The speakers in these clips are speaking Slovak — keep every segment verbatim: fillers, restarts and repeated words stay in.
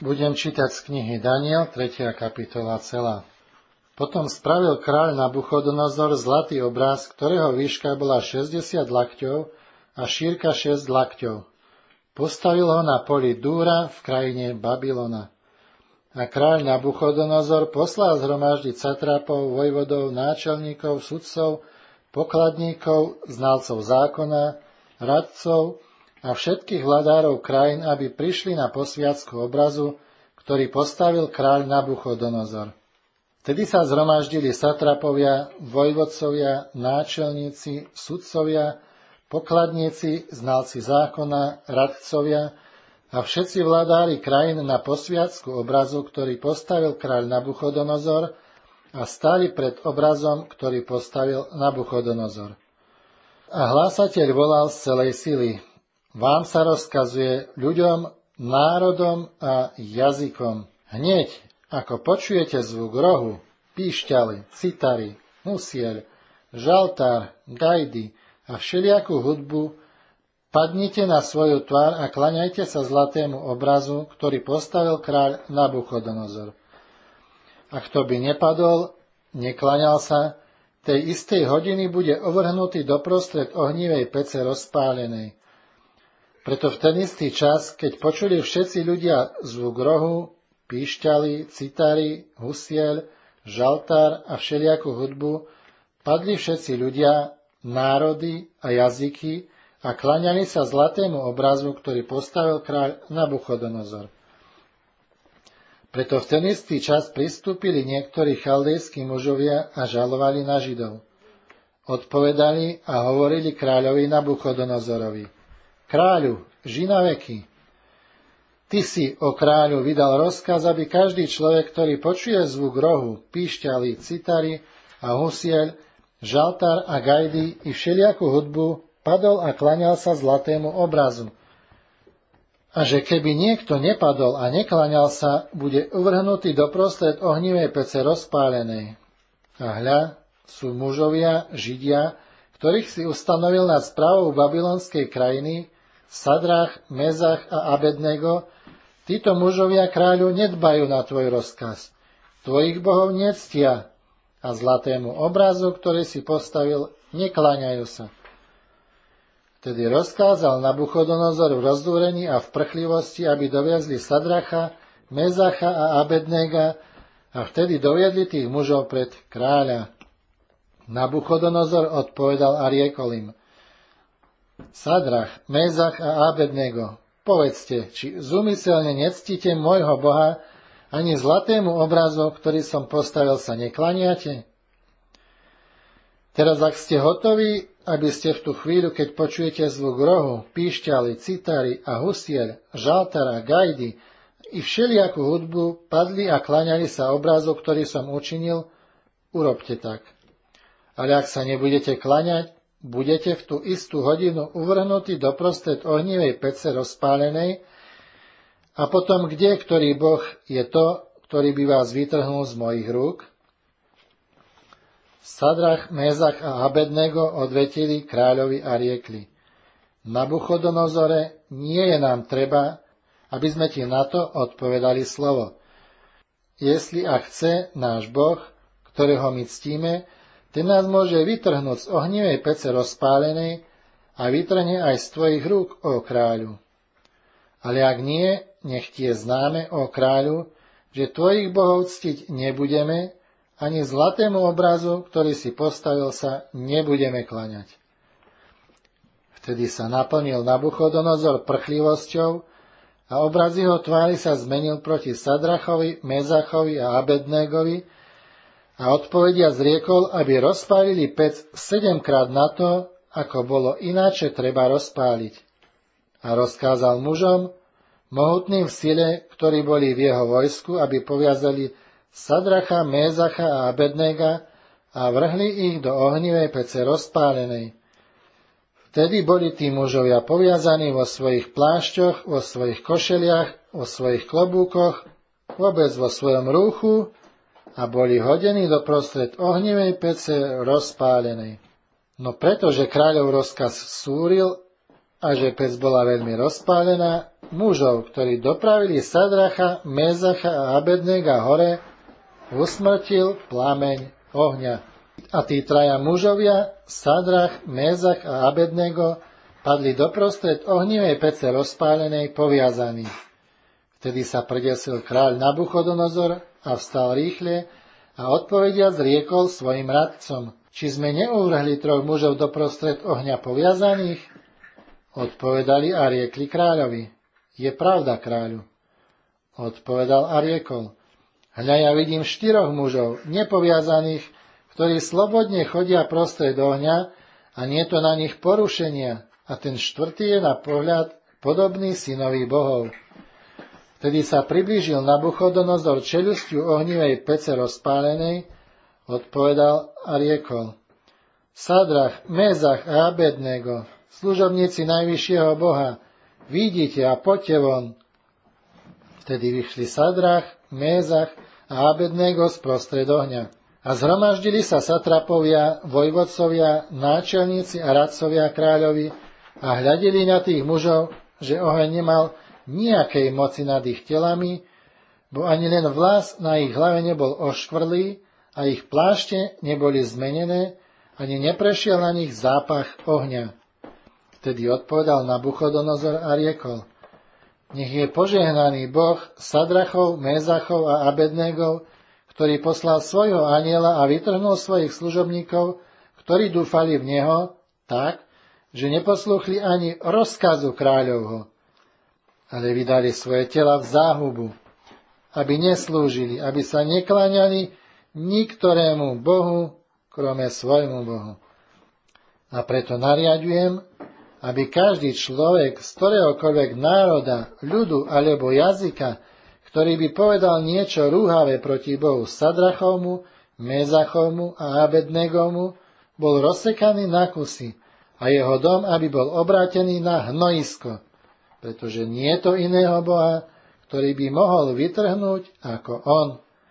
Budem čítať z knihy Daniel, tretia kapitola celá. Potom spravil kráľ Nabuchodonozor zlatý obraz, ktorého výška bola šesťdesiat lakťov a šírka šesť lakťov. Postavil ho na poli Dúra v krajine Babylona. A kráľ Nabuchodonozor poslal zhromaždiť satrapov, vojvodov, náčelníkov, sudcov, pokladníkov, znalcov zákona, radcov a všetkých vladárov krajín, aby prišli na posviacku obrazu, ktorý postavil kráľ Nabuchodonozor. Vtedy sa zhromaždili satrapovia, vojvodcovia, náčelníci, sudcovia, pokladníci, znalci zákona, radcovia a všetci vladári krajín na posviacku obrazu, ktorý postavil kráľ Nabuchodonozor, a stáli pred obrazom, ktorý postavil Nabuchodonozor. A hlásateľ volal z celej sily: Vám sa rozkazuje, ľuďom, národom a jazykom. Hneď, ako počujete zvuk rohu, píšťaly, citary, musiel, žaltár, gajdy a všelijakú hudbu, padnite na svoju tvár a klaňajte sa zlatému obrazu, ktorý postavil kráľ Nabuchodonozor. A kto by nepadol, neklaňal sa, tej istej hodiny bude uvrhnutý doprostred ohnivej pece rozpálenej. Preto v ten istý čas, keď počuli všetci ľudia zvuk rohu, píšťaly, citary, husiel, žaltár a všelijakú hudbu, padli všetci ľudia, národy a jazyky a klaňali sa zlatému obrazu, ktorý postavil kráľ Nabuchodonozor. Preto v ten istý čas pristúpili niektorí chaldejskí mužovia a žalovali na Židov. Odpovedali a hovorili kráľovi Nabuchodonozorovi: Kráľu, ži na veky. Ty si, o kráľu, vydal rozkaz, aby každý človek, ktorý počuje zvuk rohu, píšťaly, citary a husiel, žaltár a gajdy i všelijakú hudbu, padol a klaňal sa zlatému obrazu. A že keby niekto nepadol a neklaňal sa, bude uvrhnutý doprostred ohnivej pece rozpálenej. A hľa, sú mužovia, Židia, ktorých si ustanovil nad správou babylonskej krajiny, Sadrach, Mezach a Abednego, títo mužovia kráľu nedbajú na tvoj rozkaz. Tvojich bohov nectia a zlatému obrazu, ktorý si postavil, nekláňajú sa. Tedy rozkázal Nabuchodonozor v rozdúrení a v prchlivosti, aby doviezli Sadracha, Mezacha a Abednega, a vtedy doviedli tých mužov pred kráľa. Nabuchodonozor odpovedal a riekol im: Sadrach, Mezach a Abednego, povedzte, či zúmyselne nectíte môjho Boha, ani zlatému obrazu, ktorý som postavil, sa neklaniate? Teraz, ak ste hotoví, aby ste v tú chvíľu, keď počujete zvuk rohu, píšťaly, citary a husiel, žaltara, gajdy i všelijakú hudbu, padli a klaňali sa obrazu, ktorý som učinil, urobte tak. Ale ak sa nebudete klaňať, budete v tú istú hodinu uvrhnutí doprostred ohnivej pece rozpálenej, a potom kde, ktorý Boh je to, ktorý by vás vytrhnul z mojich rúk? Sadrach, Mezach a Abednego odvetili kráľovi a riekli: Nabuchodonozore, nie je nám treba, aby sme ti na to odpovedali slovo. Jestli a chce náš Boh, ktorého my ctíme, ten nás môže vytrhnúť z ohnivej pece rozpálenej a vytrhne aj z tvojich rúk, ó kráľu. Ale ak nie, nech ti je známe, ó kráľu, že tvojich bohov ctiť nebudeme, ani zlatému obrazu, ktorý si postavil, sa nebudeme klaňať. Vtedy sa naplnil Nabuchodonozor prchlivosťou a obraz jeho tvári sa zmenil proti Sadrachovi, Mezachovi a Abednegovi, a odpovedia zriekol, aby rozpálili pec sedemkrát na to, ako bolo ináče treba rozpáliť. A rozkázal mužom, mohutným v sile, ktorí boli v jeho vojsku, aby poviazali Sadracha, Mezacha a Abednega a vrhli ich do ohnivej pece rozpálenej. Vtedy boli tí mužovia poviazaní vo svojich plášťoch, vo svojich košeliach, vo svojich klobúkoch, vôbec vo svojom rúchu, a boli hodení doprostred ohnivej pece rozpálenej. No pretože kráľov rozkaz súril a že pec bola veľmi rozpálená mužov, ktorí dopravili Sadracha, Mézacha a Abednega hore, usmrtil plameň ohňa. A tí traja mužovia, Sadrach, Mézach a Abednego, padli doprostred ohnivej pece rozpálenej poviazaní. Vtedy sa predesil kráľ Nabuchodonozor a vstal rýchle a odpovediac riekol svojim radcom: Či sme neuvrhli troch mužov doprostred ohňa poviazaných? Odpovedali a riekli kráľovi: Je pravda, kráľu. Odpovedal a riekol: Hľa, ja vidím štyroch mužov, nepoviazaných, ktorí slobodne chodia prostred ohňa a nie to na nich porušenia, a ten štvrtý je na pohľad podobný synovi bohov. Vtedy sa priblížil Nabuchodonozor čeľusťou ohnivej pece rozpálenej, odpovedal a riekol: Sadrach, Mézach a Abednego, služobníci najvyššieho Boha, vidíte a poďte von. Vtedy vyšli Sadrach, Mézach a Abednego sprostred ohňa. A zhromaždili sa satrapovia, vojvodcovia, náčelníci a radcovia kráľovi a hľadeli na tých mužov, že oheň nemal nejakej moci nad ich telami, bo ani len vlas na ich hlave nebol oškvrlý a ich plášte neboli zmenené, ani neprešiel na nich zápach ohňa. Vtedy odpovedal Nabuchodonozor a riekol: Nech je požehnaný Boh Sadrachov, Mézachov a Abednegov, ktorý poslal svojho anjela a vytrhnul svojich služobníkov, ktorí dúfali v neho, tak, že neposlúchli ani rozkazu kráľovho, ale vydali svoje tela v záhubu, aby neslúžili, aby sa nekláňali niktorému Bohu, krome svojmu Bohu. A preto nariadujem, aby každý človek z ktoréhokoľvek národa, ľudu alebo jazyka, ktorý by povedal niečo rúhavé proti Bohu Sadrachovmu, Mézachovmu a Abednegovmu, bol rozsekaný na kusy a jeho dom, aby bol obrátený na hnojisko, pretože nie je to iného Boha, ktorý by mohol vytrhnúť ako on.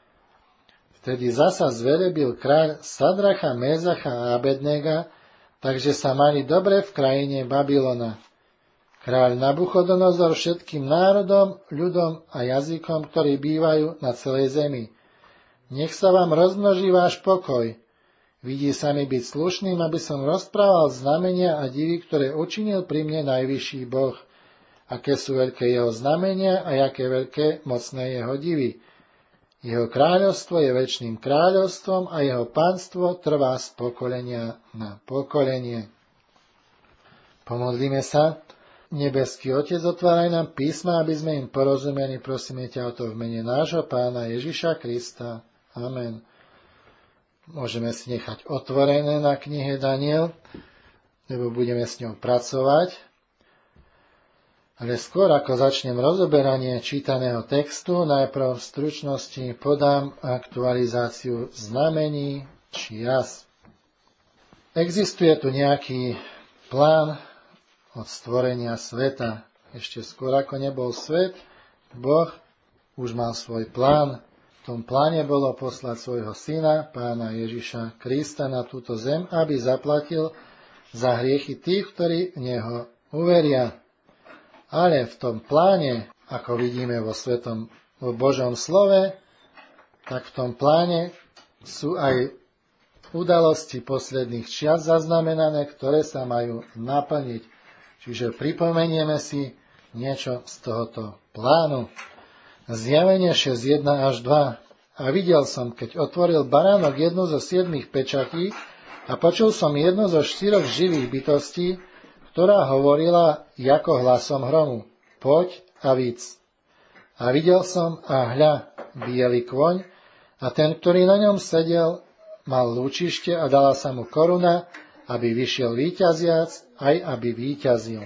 Vtedy zasa zvelebil kráľ Sadracha, Mézacha a Abednega, takže sa mali dobre v krajine Babylona. Kráľ Nabuchodonozor všetkým národom, ľudom a jazykom, ktorí bývajú na celej zemi: Nech sa vám rozmnoží váš pokoj. Vidí sa mi byť slušným, aby som rozprával znamenia a divy, ktoré učinil pri mne najvyšší Boh. Aké sú veľké jeho znamenia a aké veľké mocné jeho divy. Jeho kráľovstvo je večným kráľovstvom a jeho pánstvo trvá z pokolenia na pokolenie. Pomodlíme sa. Nebeský Otec, otváraj nám písma, aby sme im porozumeli. Prosíme ťa o to v mene nášho Pána Ježiša Krista. Amen. Môžeme si nechať otvorené na knihe Daniel, lebo budeme s ňou pracovať. Ale skôr ako začnem rozoberanie čítaného textu, najprv v stručnosti podám aktualizáciu znamení čias. Existuje tu nejaký plán od stvorenia sveta. Ešte skôr ako nebol svet, Boh už mal svoj plán. V tom pláne bolo poslať svojho syna, Pána Ježiša Krista, na túto zem, aby zaplatil za hriechy tých, ktorí v neho uveria. Ale v tom pláne, ako vidíme vo svetom, vo Božom slove, tak v tom pláne sú aj udalosti posledných čias zaznamenané, ktoré sa majú naplniť. Čiže pripomenieme si niečo z tohoto plánu. Zjavenie šesť jeden až dva. A videl som, keď otvoril baránok jednu zo siedmých pečatí a počul som jednu zo štyroch živých bytostí, ktorá hovorila ako hlasom hromu: Poď a víc. A videl som a hľa, biely kôň, a ten, ktorý na ňom sedel, mal lúčište a dala sa mu koruna, aby vyšiel víťaziac, aj aby víťazil.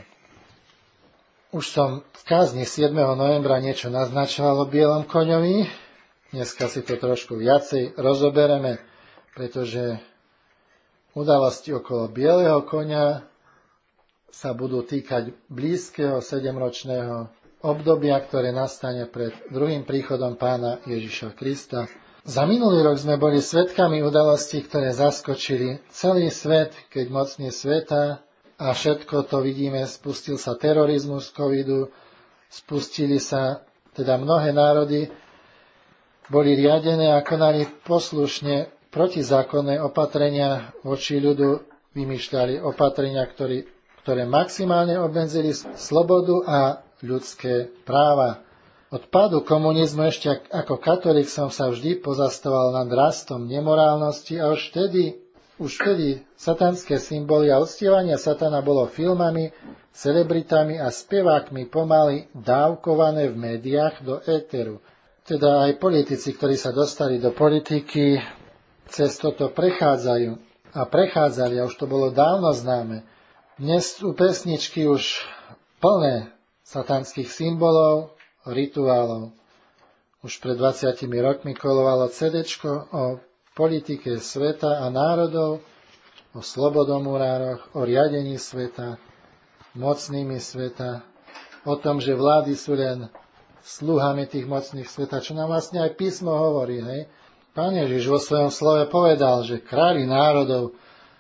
Už som v kázni siedmeho novembra niečo naznačoval o bielom koňovi. Dneska si to trošku viacej rozobereme, pretože udalosti okolo bieleho koňa sa budú týkať blízkeho sedemročného obdobia, ktoré nastane pred druhým príchodom Pána Ježiša Krista. Za minulý rok sme boli svedkami udalostí, ktoré zaskočili celý svet, keď mocní sveta a všetko to vidíme, spustil sa terorizmus covidu, spustili sa, teda mnohé národy boli riadené a konali poslušne protizákonné opatrenia voči ľudu, vymýšľali opatrenia, ktorý, ktoré maximálne obmedzili slobodu a ľudské práva. Od pádu komunizmu ešte ako katolík som sa vždy pozastavoval nad rastom nemorálnosti a už vtedy, už vtedy satanské symboly a uctievanie satana bolo filmami, celebritami a spevákmi pomaly dávkované v médiách do éteru. Teda aj politici, ktorí sa dostali do politiky, cez toto prechádzajú a prechádzali, a už to bolo dávno známe. Dnes sú pesničky už plné satanských symbolov, rituálov. Už pred dvadsiatimi rokmi kolovalo cédéčko o politike sveta a národov, o slobodomurároch, o riadení sveta, mocnými sveta, o tom, že vlády sú len sluhami tých mocných sveta, čo nám vlastne aj písmo hovorí. Hej? Pán Ježiš vo svojom slove povedal, že králi národov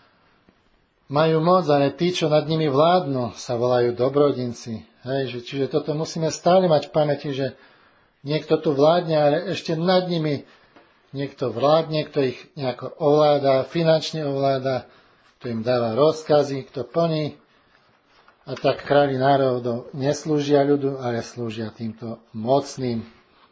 majú moc, ale tí, čo nad nimi vládnu, sa volajú dobrodinci. Hej, že, čiže toto musíme stále mať v pamäti, že niekto tu vládne, ale ešte nad nimi niekto vládne, kto ich nejako ovláda, finančne ovláda, kto im dáva rozkazy, kto plní. A tak králi národov neslúžia ľudu, ale slúžia týmto mocným.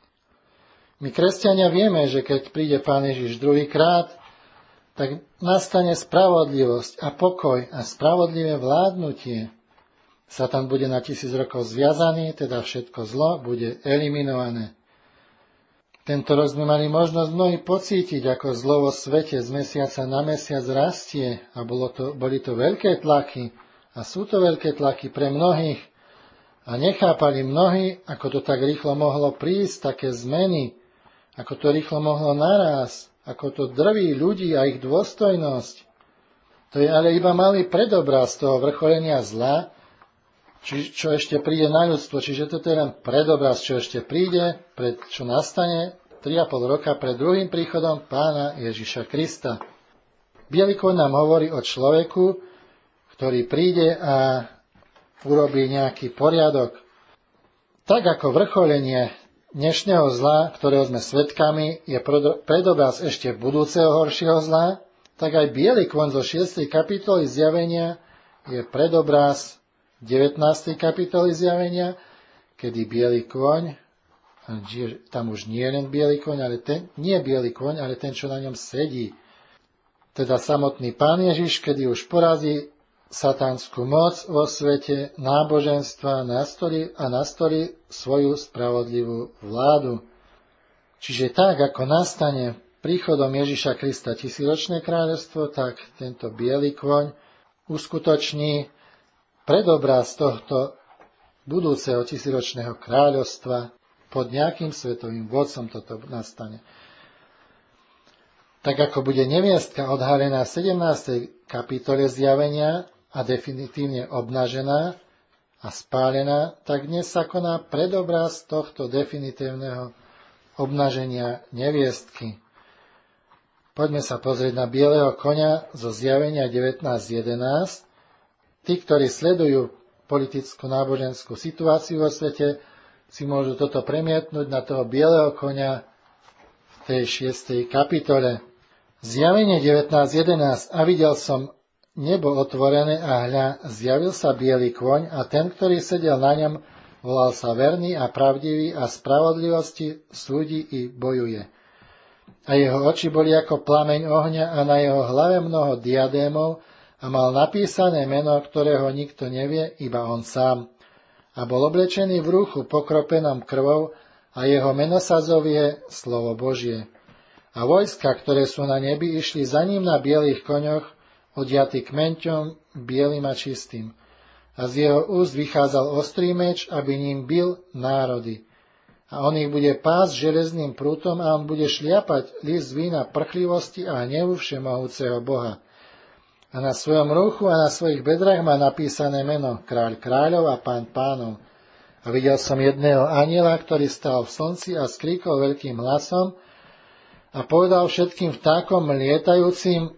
My, kresťania, vieme, že keď príde Pán Ježiš druhýkrát, tak nastane spravodlivosť a pokoj a spravodlivé vládnutie. Satan bude na tisíc rokov zviazaný, teda všetko zlo bude eliminované. Tento rok sme mali možnosť mnohí pocítiť, ako zlo vo svete z mesiaca na mesiac rastie a bolo to, boli to veľké tlaky a sú to veľké tlaky pre mnohých a nechápali mnohí, ako to tak rýchlo mohlo prísť, také zmeny, ako to rýchlo mohlo narásť, ako to drví ľudí a ich dôstojnosť. To je ale iba malý predobraz toho vrcholenia zla, či, čo ešte príde na ľudstvo. Čiže toto je len predobraz, čo ešte príde, pred, čo nastane tri a pol roka pred druhým príchodom Pána Ježiša Krista. Bielý kôň nám hovorí o človeku, ktorý príde a urobí nejaký poriadok. Tak ako vrcholenie dnešného zla, ktorého sme svedkami, je predobraz ešte budúceho horšieho zla, tak aj bielý kôň zo šiestej kapitoly Zjavenia je predobraz devätnástej kapitoly Zjavenia, kedy biely kôň, tam už nie je len biely kôň, ale ten, nie biely kôň, ale ten, čo na ňom sedí. Teda samotný Pán Ježiš, kedy už porazí satanskú moc vo svete náboženstva nastolí a nastolí svoju spravodlivú vládu. Čiže tak, ako nastane príchodom Ježiša Krista tisícročné kráľovstvo, tak tento biely kôň uskutoční predobraz tohto budúceho tisícročného kráľovstva. Pod nejakým svetovým vodcom toto nastane. Tak ako bude neviestka odhalená v sedemnástej kapitole Zjavenia a definitívne obnažená a spálená, tak dnes sa koná predobraz tohto definitívneho obnaženia neviestky. Poďme sa pozrieť na bieleho koňa zo Zjavenia devätnásť jedenásť. Tí, ktorí sledujú politickú náboženskú situáciu vo svete, si môžu toto premietnúť na toho bieleho koňa v tej šiestej kapitole. Zjavenie devätnásť jedenásť. A videl som nebo otvorené a hľa, zjavil sa biely kôň a ten, ktorý sedel na ňom, volal sa verný a pravdivý a spravodlivosti súdi i bojuje. A jeho oči boli ako plameň ohňa a na jeho hlave mnoho diadémov, a mal napísané meno, ktorého nikto nevie, iba on sám. A bol oblečený v rúchu pokropenom krvou a jeho meno sa zovie Slovo Božie. A vojska, ktoré sú na nebi, išli za ním na bielých koňoch, odiaty kmeňťom, bielým a čistým. A z jeho úst vychádzal ostrý meč, aby ním bil národy. A on ich bude pásť železným prútom a on bude šliapať list vína prchlivosti a hnevu všemohúceho Boha. A na svojom rúchu a na svojich bedrách má napísané meno Kráľ kráľov a Pán pánov. A videl som jedného anjela, ktorý stál v slnci a skríkol veľkým hlasom a povedal všetkým vtákom lietajúcim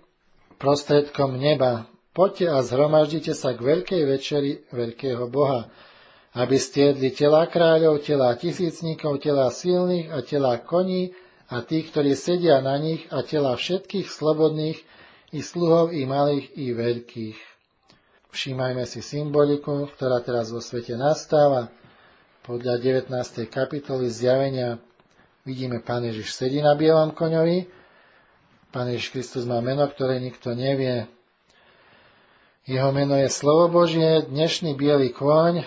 prostredkom neba: Poďte a zhromaždite sa k veľkej večeri veľkého Boha aby stiedli tela kráľov, tela tisícnikov, tela silných a tela koní a tých, ktorí sedia na nich a tela všetkých slobodných i sluhov i malých i veľkých. Všímajme si symboliku, ktorá teraz vo svete nastáva. Podľa devätnástej kapitoly Zjavenia vidíme, Pán Ježiš sedí na bielom koňovi. Pán Ježiš Kristus má meno, ktoré nikto nevie. Jeho meno je Slovo Božie, dnešný biely kôň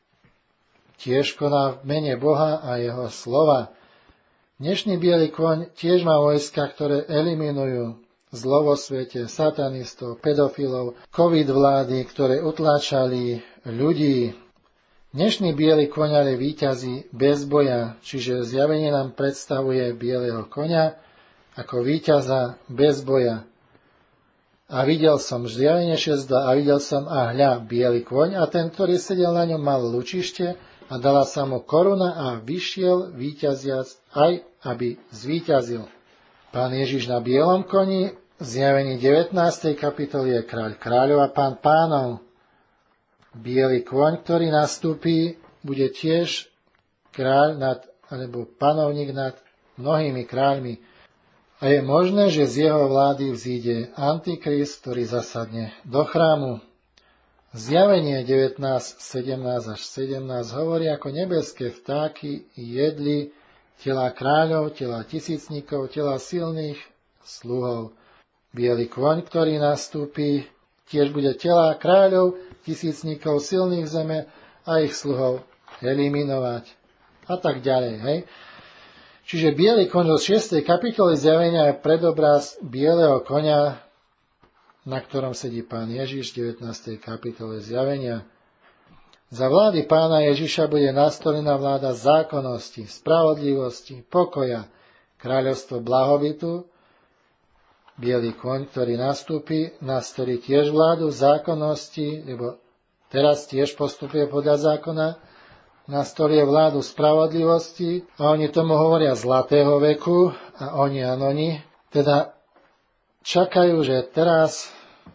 tiež koná v mene Boha a jeho slova. Dnešný biely kôň tiež má vojska, ktoré eliminujú zlo vo svete, satanistov, pedofilov, covid vlády, ktoré utláčali ľudí. Dnešný biely koň ale víťazí bez boja, čiže Zjavenie nám predstavuje bieleho koňa ako víťaza bez boja. A videl som, Zjavenie šesť dva, a videl som, a hľa, biely koň, a ten, ktorý sedel na ňom, mal lučište, a dala sa mu koruna a vyšiel víťaziac aj, aby zvíťazil. Pán Ježiš na bielom koni, v Zjavení devätnástej kapitoly je kráľ kráľov a pán pánov. Biely kôň, ktorý nastúpi, bude tiež kráľ nad, alebo panovník nad mnohými kráľmi. A je možné, že z jeho vlády vzíde Antikrist, ktorý zasadne do chrámu. Zjavenie devätnásť, sedemnásť až sedemnásť hovorí, ako nebeské vtáky jedli tela kráľov, tela tisícnikov, tela silných sluhov. Biely kôň, ktorý nastúpi, tiež bude tela kráľov, tisícnikov, silných zeme a ich sluhov eliminovať. A tak ďalej, hej. Čiže biely koň zo šiestej kapitoly Zjavenia je predobraz bieleho koňa, na ktorom sedí Pán Ježiš v devätnástej kapitole Zjavenia. Za vlády Pána Ježiša bude nastolená vláda zákonnosti, spravodlivosti, pokoja, kráľovstvo blahobytu. Bielý koň, ktorý nastúpi, nastolí tiež vládu zákonnosti, lebo teraz tiež postupuje podľa zákona, nastolí vládu spravodlivosti a oni tomu hovoria zlatého veku a oni anoni. Teda čakajú, že teraz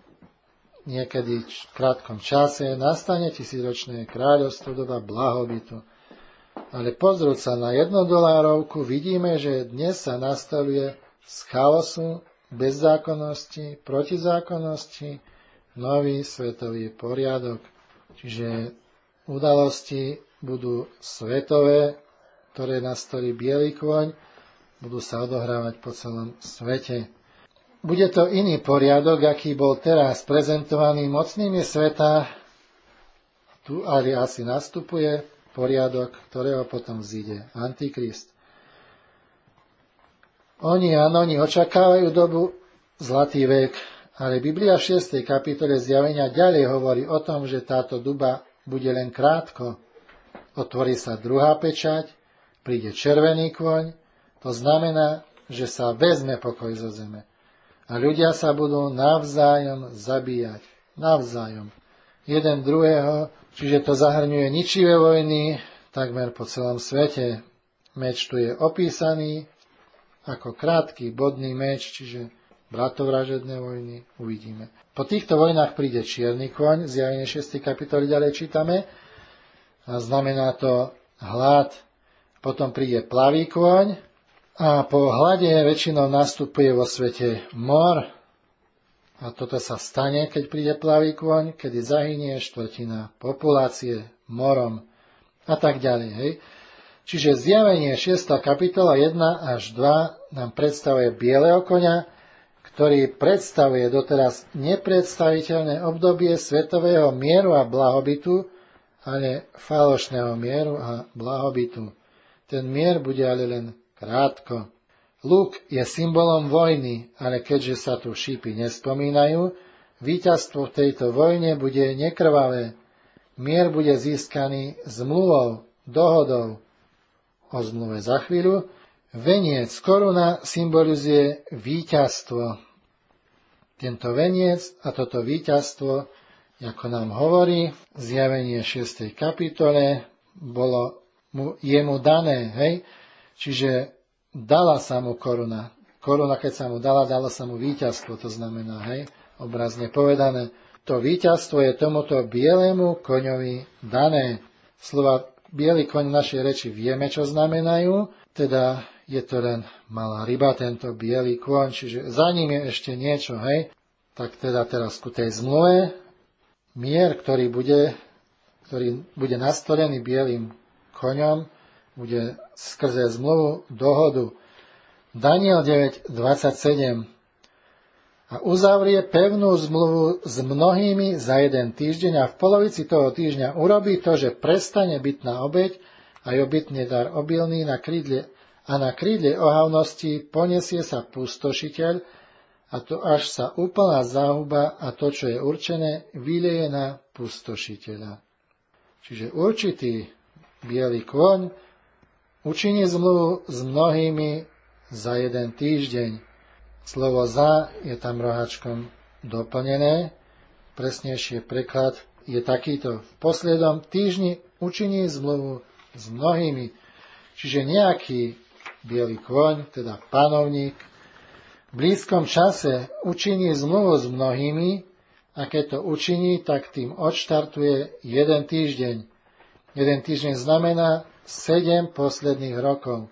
niekedy v krátkom čase nastane tisícročné kráľovstvo, doba blahobytu. Ale pozrúť sa na jednodolárovku, vidíme, že dnes sa nastoluje z chaosu, bezzákonnosti, protizákonnosti, nový svetový poriadok. Čiže udalosti budú svetové, ktoré nastolí biely kôň, budú sa odohrávať po celom svete. Bude to iný poriadok, aký bol teraz prezentovaný mocnými sveta. Tu ale asi nastupuje poriadok, ktorého potom vzíde Antikrist. Oni a oni očakávajú dobu zlatý vek, ale Biblia v šiestej kapitole Zjavenia ďalej hovorí o tom, že táto doba bude len krátko. Otvorí sa druhá pečať, príde červený kôň, to znamená, že sa vezme pokoj zo zeme. A ľudia sa budú navzájom zabíjať. Navzájom. Jeden druhého, čiže to zahrňuje ničivé vojny takmer po celom svete. Meč tu je opísaný ako krátky bodný meč, čiže bratovražedné vojny, uvidíme. Po týchto vojnách príde čierny kôň, Zjavenie šiestej kapitoly ďalej čítame, a znamená to hlad. Potom príde plavý kôň a po hlade väčšinou nastupuje vo svete mor. A toto sa stane, keď príde plavý kôň, kedy zahynie štvrtina populácie morom a tak ďalej, hej. Čiže Zjavenie šiesta kapitola jeden až dva nám predstavuje bieleho koňa, ktorý predstavuje doteraz nepredstaviteľné obdobie svetového mieru a blahobytu, ale falošného mieru a blahobytu. Ten mier bude ale len krátko. Luk je symbolom vojny, ale keďže sa tu šípy nespomínajú, víťazstvo v tejto vojne bude nekrvavé. Mier bude získaný zmluvou, dohodou. O zmluve za chvíľu. Veniec, koruna symbolizuje víťazstvo. Tento veniec a toto víťazstvo, ako nám hovorí Zjavenie šiestej kapitole, bolo mu, jemu dané, hej? Čiže dala sa mu koruna. Koruna, keď sa mu dala, dala sa mu víťazstvo, to znamená, hej, obrazne povedané. To víťazstvo je tomuto bielemu koňovi dané. Slova biely koň v našej reči vieme, čo znamenajú, teda je to len malá ryba, tento biely kôň, čiže za ním je ešte niečo, hej. Tak teda teraz ku tej zmluve, mier, ktorý bude, ktorý bude nastolený bielým koňom, bude skrze zmluvu dohodu. Daniel deväť dvadsaťsedem. A uzavrie pevnú zmluvu s mnohými za jeden týždeň a v polovici toho týždňa urobí to, že prestane bytná obeť a obytný dar obilný na krídle a na krídle ohavnosti poniesie sa pustošiteľ a to až sa úplná záhuba a to, čo je určené, vyleje na pustošiteľa. Čiže určitý biely kôň učiní zmluvu s mnohými za jeden týždeň. Slovo za je tam roháčkom doplnené. Presnejšie preklad je takýto. V poslednom týždni učiní zmluvu s mnohými. Čiže nejaký biely kôň, teda panovník, v blízkom čase učiní zmluvu s mnohými a keď to učiní, tak tým odštartuje jeden týždeň. Jeden týždeň znamená sedem posledných rokov.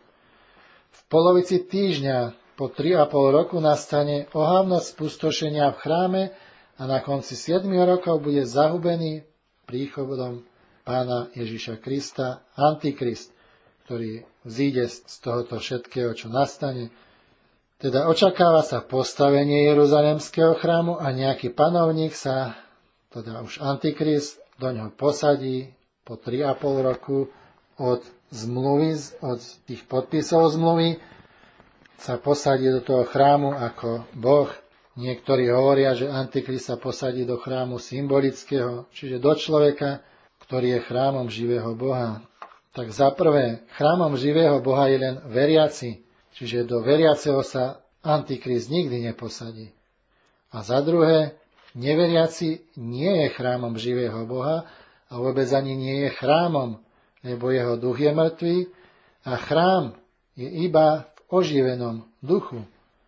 V polovici týždňa po tri a pol roku nastane ohavnosť spustošenia v chráme a na konci siedmich rokov bude zahubený príchodom Pána Ježiša Krista, Antikrist, ktorý vzíde z tohoto všetkého, čo nastane. Teda očakáva sa postavenie Jeruzalemského chrámu a nejaký panovník sa, teda už Antikrist, do ňoho posadí po tri a pol roku od zmluvy, od tých podpisov zmluvy, sa posadí do toho chrámu ako Boh. Niektorí hovoria, že Antikrist sa posadí do chrámu symbolického, čiže do človeka, ktorý je chrámom živého Boha. Tak za prvé, chrámom živého Boha je len veriaci, čiže do veriaceho sa Antikrist nikdy neposadí. A za druhé, neveriaci nie je chrámom živého Boha a vôbec ani nie je chrámom, lebo jeho duch je mŕtvý a chrám je iba oživenom duchu.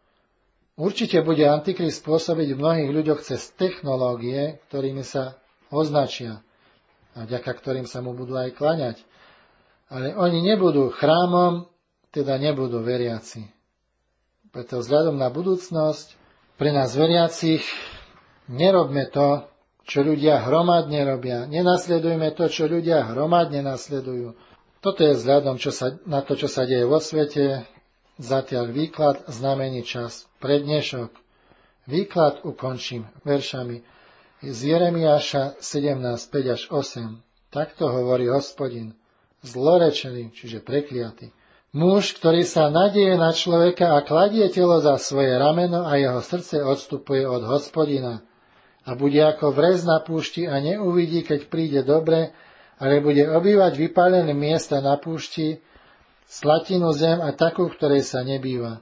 Určite bude Antikrist pôsobiť v mnohých ľuďoch cez technológie, ktorými sa označia a vďaka ktorým sa mu budú aj klaňať. Ale oni nebudú chrámom, teda nebudú veriaci. Preto vzhľadom na budúcnosť pre nás veriacich nerobme to, čo ľudia hromadne robia. Nenasledujme to, čo ľudia hromadne nasledujú. Toto je vzhľadom čo sa, na to, čo sa deje vo svete. Zatiaľ výklad znamení čas pre dnešok. Výklad ukončím veršami z Jeremiáša sedemnásť päť až osem. Takto hovorí Hospodin, zlorečený, čiže prekliaty. Muž, ktorý sa nadieje na človeka a kladie telo za svoje rameno a jeho srdce odstupuje od Hospodina. A bude ako vrez na púšti a neuvidí, keď príde dobre, ale bude obývať vypálené miesta na púšti, slatinu zem a takú, v ktorej sa nebýva.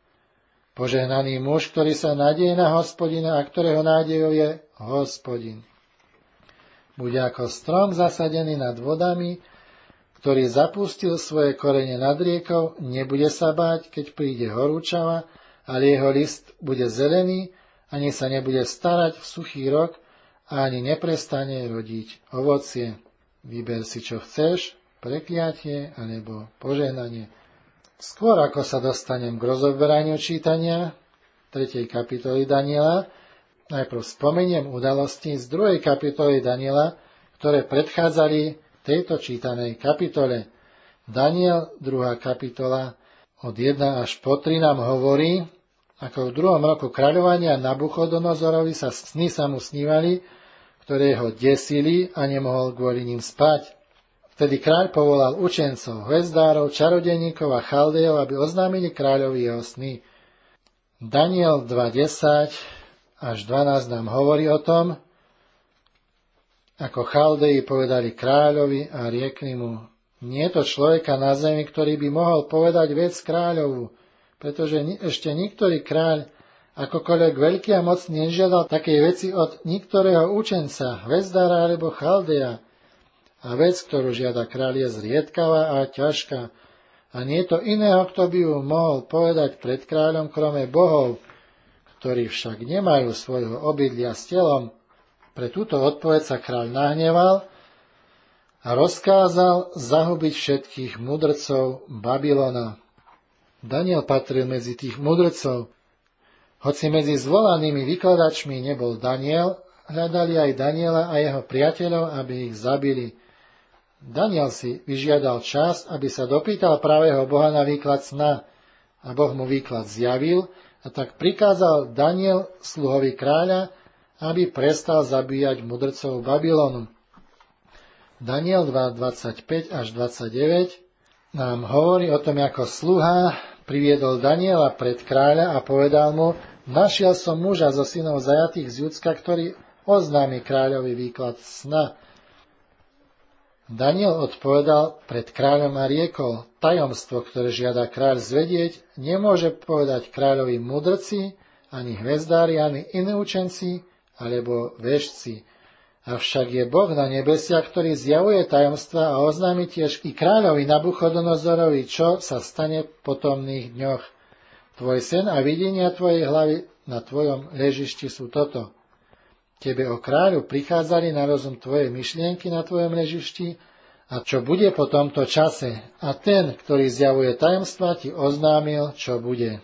Požehnaný muž, ktorý sa nádieje na Hospodina a ktorého nádejou je Hospodin. Bude ako strom zasadený nad vodami, ktorý zapustil svoje korene nad riekou, nebude sa báť, keď príde horúčava, ale jeho list bude zelený, ani sa nebude starať v suchý rok a ani neprestane rodiť ovocie. Vyber si, čo chceš, prekliatie alebo požehnanie. Skôr ako sa dostanem k rozoberaniu čítania tretej kapitoly Daniela, najprv spomeniem udalosti z druhej kapitoly Daniela, ktoré predchádzali tejto čítanej kapitole. Daniel, druhá kapitola, od jeden až po tri nám hovorí, ako v druhom roku kráľovania Nabuchodonozorovi sa sny sa mu snívali, ktoré ho desili a nemohol kvôli ním spať. Vtedy kráľ povolal učencov, hvezdárov, čarodejníkov a chaldejov, aby oznámili kráľovi jeho sny. Daniel dva desať až dvanásť nám hovorí o tom, ako chaldeji povedali kráľovi a riekli mu, nie je to človeka na zemi, ktorý by mohol povedať vec kráľovu, pretože ešte niktorý kráľ, akokoľvek veľký a mocný, nežiadal takej veci od niktorého učenca, hvezdára alebo chaldeja. A vec, ktorú žiada kráľ, je zriedkavá a ťažká. A nie je to iného, kto by ju mohol povedať pred kráľom, krome bohov, ktorí však nemajú svojho obydlia s telom. Pre túto odpoveď sa kráľ nahneval a a rozkázal zahubiť všetkých mudrcov Babylona. Daniel patril medzi tých mudrcov. Hoci medzi zvolanými vykladačmi nebol Daniel, hľadali aj Daniela a jeho priateľov, aby ich zabili. Daniel si vyžiadal čas, aby sa dopýtal pravého Boha na výklad sna, a Boh mu výklad zjavil, a tak prikázal Daniel sluhovi kráľa, aby prestal zabíjať mudrcov Babylonu. Daniel dva, dvadsaťpäť až dvadsaťdeväť nám hovorí o tom, ako sluha priviedol Daniela pred kráľa a povedal mu: našiel som muža zo synov zajatých z Judska, ktorý oznámi kráľovi výklad sna. Daniel odpovedal pred kráľom a riekol: tajomstvo, ktoré žiada kráľ zvedieť, nemôže povedať kráľovi mudrci, ani hvezdári, ani iní učenci, alebo vešci. Avšak je Boh na nebesiach, ktorý zjavuje tajomstva a oznámi tiež i kráľovi Nabuchodonozorovi, čo sa stane v potomných dňoch. Tvoj sen a videnia tvojej hlavy na tvojom ležišti sú toto. Tebe, o kráľu, prichádzali na rozum tvoje myšlienky na tvojom ležišti, a čo bude po tomto čase. A ten, ktorý zjavuje tajomstva, ti oznámil, čo bude.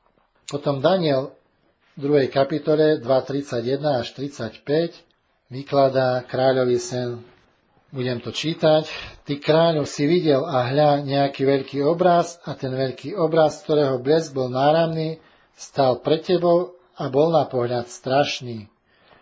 Potom Daniel v druhej kapitole dva tridsaťjeden až tridsaťpäť vykladá kráľový sen. Budem to čítať. Ty, kráľu, si videl a hľa nejaký veľký obraz, a ten veľký obraz, ktorého blesk bol náramný, stal pred tebou a bol na pohľad strašný.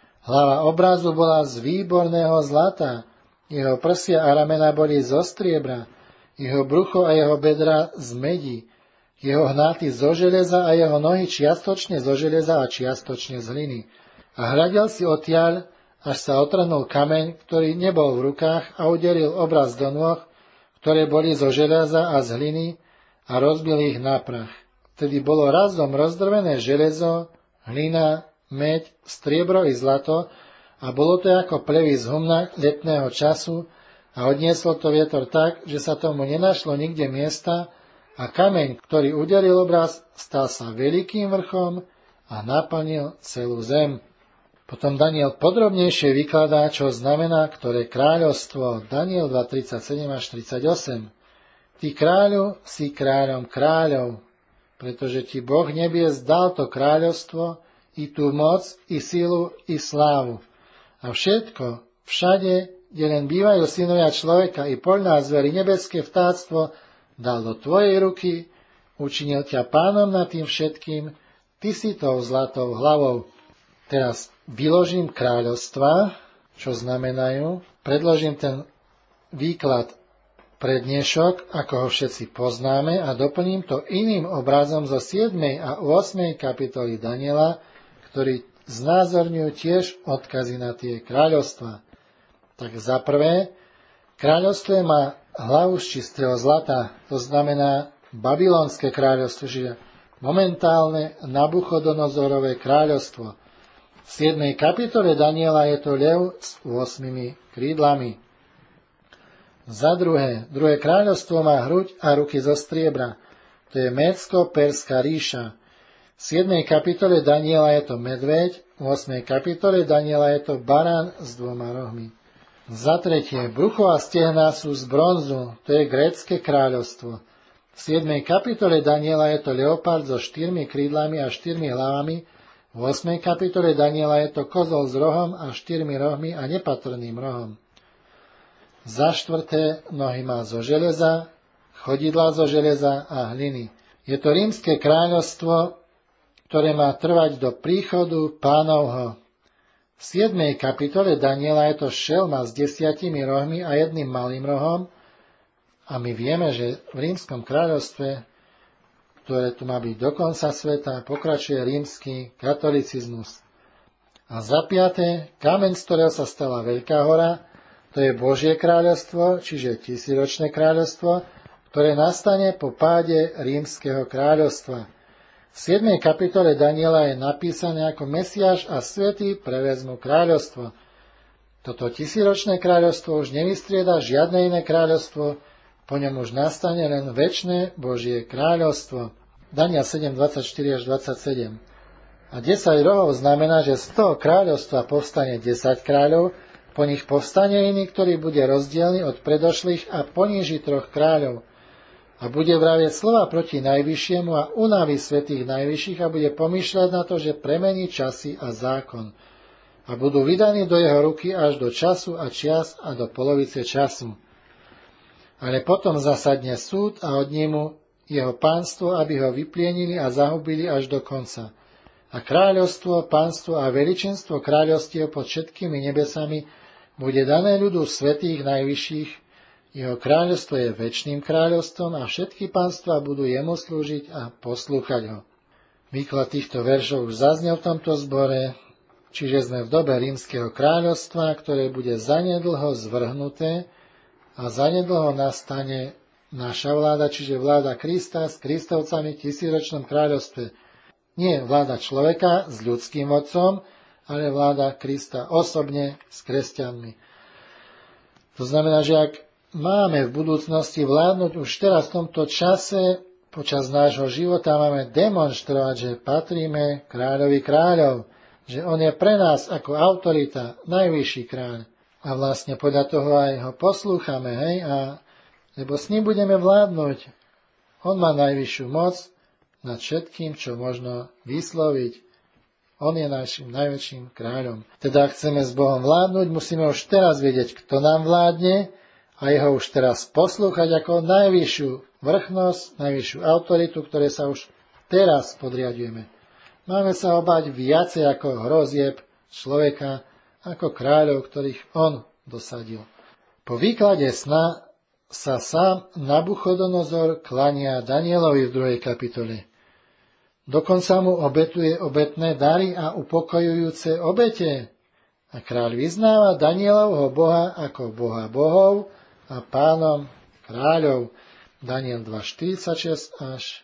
Hlava obrazu bola z výborného zlata, jeho prsia a ramena boli zo striebra, jeho brucho a jeho bedra z medi, jeho hnáty zo železa a jeho nohy čiastočne zo železa a čiastočne z hliny. A hľadel si odtiaľ, až sa otrhnul kameň, ktorý nebol v rukách, a uderil obraz do nôh, ktoré boli zo železa a z hliny, a rozbil ich na prach. Vtedy bolo razom rozdrvené železo, hlina, meď, striebro i zlato, a bolo to ako plevy z humna letného času, a odniesol to vietor tak, že sa tomu nenašlo nikde miesta, a kameň, ktorý uderil obraz, stal sa veľkým vrchom a naplnil celú zem. Potom Daniel podrobnejšie vykladá, čo znamená ktoré kráľovstvo. Daniel dva tridsaťsedem až tridsaťosem. Ty, kráľu, si kráľom kráľov, pretože ti Boh nebies dal to kráľovstvo, i tú moc, i silu, i slávu. A všetko, všade, kde len bývajú synovia človeka, i poľná zver, i nebeské vtáctvo, dal do tvojej ruky, učinil ťa pánom nad tým všetkým, ty si tou zlatou hlavou. Teraz vyložím kráľovstva, čo znamenajú, predložím ten výklad pre dnešok, ako ho všetci poznáme, a doplním to iným obrazom zo siedmej a ôsmej kapitoly Daniela, ktorí znázorňujú tiež odkazy na tie kráľovstva. Tak za prvé, kráľovstvo má hlavu z čistého zlata, to znamená babylonské kráľovstvo, čiže momentálne Nabuchodonozorové kráľovstvo. V siedmej kapitole Daniela je to lev s ôsmimi krídlami. Za druhé, druhé kráľovstvo má hruď a ruky zo striebra, to je Médsko-Perská ríša. V siedmej kapitole Daniela je to medveď, v ôsmej kapitole Daniela je to barán s dvoma rohmi. Za tretie, brucho a stehná sú z bronzu, to je grécke kráľovstvo. V siedmej kapitole Daniela je to leopard so štyrmi krídlami a štyrmi hlavami, v ôsmej kapitole Daniela je to kozol s rohom a štyrmi rohmi a nepatrným rohom. Za štvrté, nohy má zo železa, chodidlá zo železa a hliny. Je to rímske kráľovstvo, ktoré má trvať do príchodu Pánovho. V siedmej kapitole Daniela je to šelma s desiatimi rohmi a jedným malým rohom, a my vieme, že v rímskom kráľovstve, ktoré tu má byť do konca sveta, pokračuje rímsky katolicizmus. A za piate, kameň, z ktorého sa stala Veľká hora, to je Božie kráľovstvo, čiže tisícročné kráľovstvo, ktoré nastane po páde rímskeho kráľovstva. V siedmej kapitole Daniela je napísané, ako Mesiáš a svätí prevezmú kráľovstvo. Toto tisícročné kráľovstvo už nevystrieda žiadne iné kráľovstvo, po ňom už nastane len večné Božie kráľovstvo. Daniel sedem, dvadsaťštyri až dvadsaťsedem. A desať rohov znamená, že z toho kráľovstva povstane desať kráľov, po nich povstane iný, ktorý bude rozdielny od predošlých a poníži troch kráľov. A bude vravieť slova proti Najvyššiemu a unaví svätých Najvyšších a bude pomýšľať na to, že premení časy a zákon. A budú vydaní do jeho ruky až do času a čias a do polovice času. Ale potom zasadne súd a odnímu jeho pánstvo, aby ho vyplienili a zahubili až do konca. A kráľovstvo, pánstvo a veličenstvo kráľovstiev pod všetkými nebesami bude dané ľudu svätých Najvyšších. Jeho kráľovstvo je večným kráľovstvom a všetky pánstva budú jemu slúžiť a poslúchať ho. Výklad týchto veršov už zaznel v tomto zbore, čiže sme v dobe rímskeho kráľovstva, ktoré bude zanedlho zvrhnuté a zanedlho nastane naša vláda, čiže vláda Krista s Kristovcami v tisícročnom kráľovstve. Nie vláda človeka s ľudským vodcom, ale vláda Krista osobne s kresťanmi. To znamená, že ak máme v budúcnosti vládnuť už teraz v tomto čase, počas nášho života máme demonštrovať, že patríme kráľovi kráľov, že on je pre nás ako autorita, najvyšší kráľ. A vlastne podľa toho aj ho poslúchame, hej, a lebo s ním budeme vládnuť. On má najvyššiu moc nad všetkým, čo možno vysloviť. On je našim najväčším kráľom. Teda ak chceme s Bohom vládnuť, musíme už teraz vedieť, kto nám vládne a jeho už teraz poslúchať ako najvyššiu vrchnosť, najvyššiu autoritu, ktoré sa už teraz podriadujeme. Máme sa obať viacej ako hrozieb človeka, ako kráľov, ktorých on dosadil. Po výklade sna sa sám Nabuchodonozor klania Danielovi v druhej kapitole. Dokonca mu obetuje obetné dary a upokojujúce obete. A kráľ vyznáva Danielovho Boha ako Boha bohov a pánom kráľov. Daniel dva štyridsaťšesť až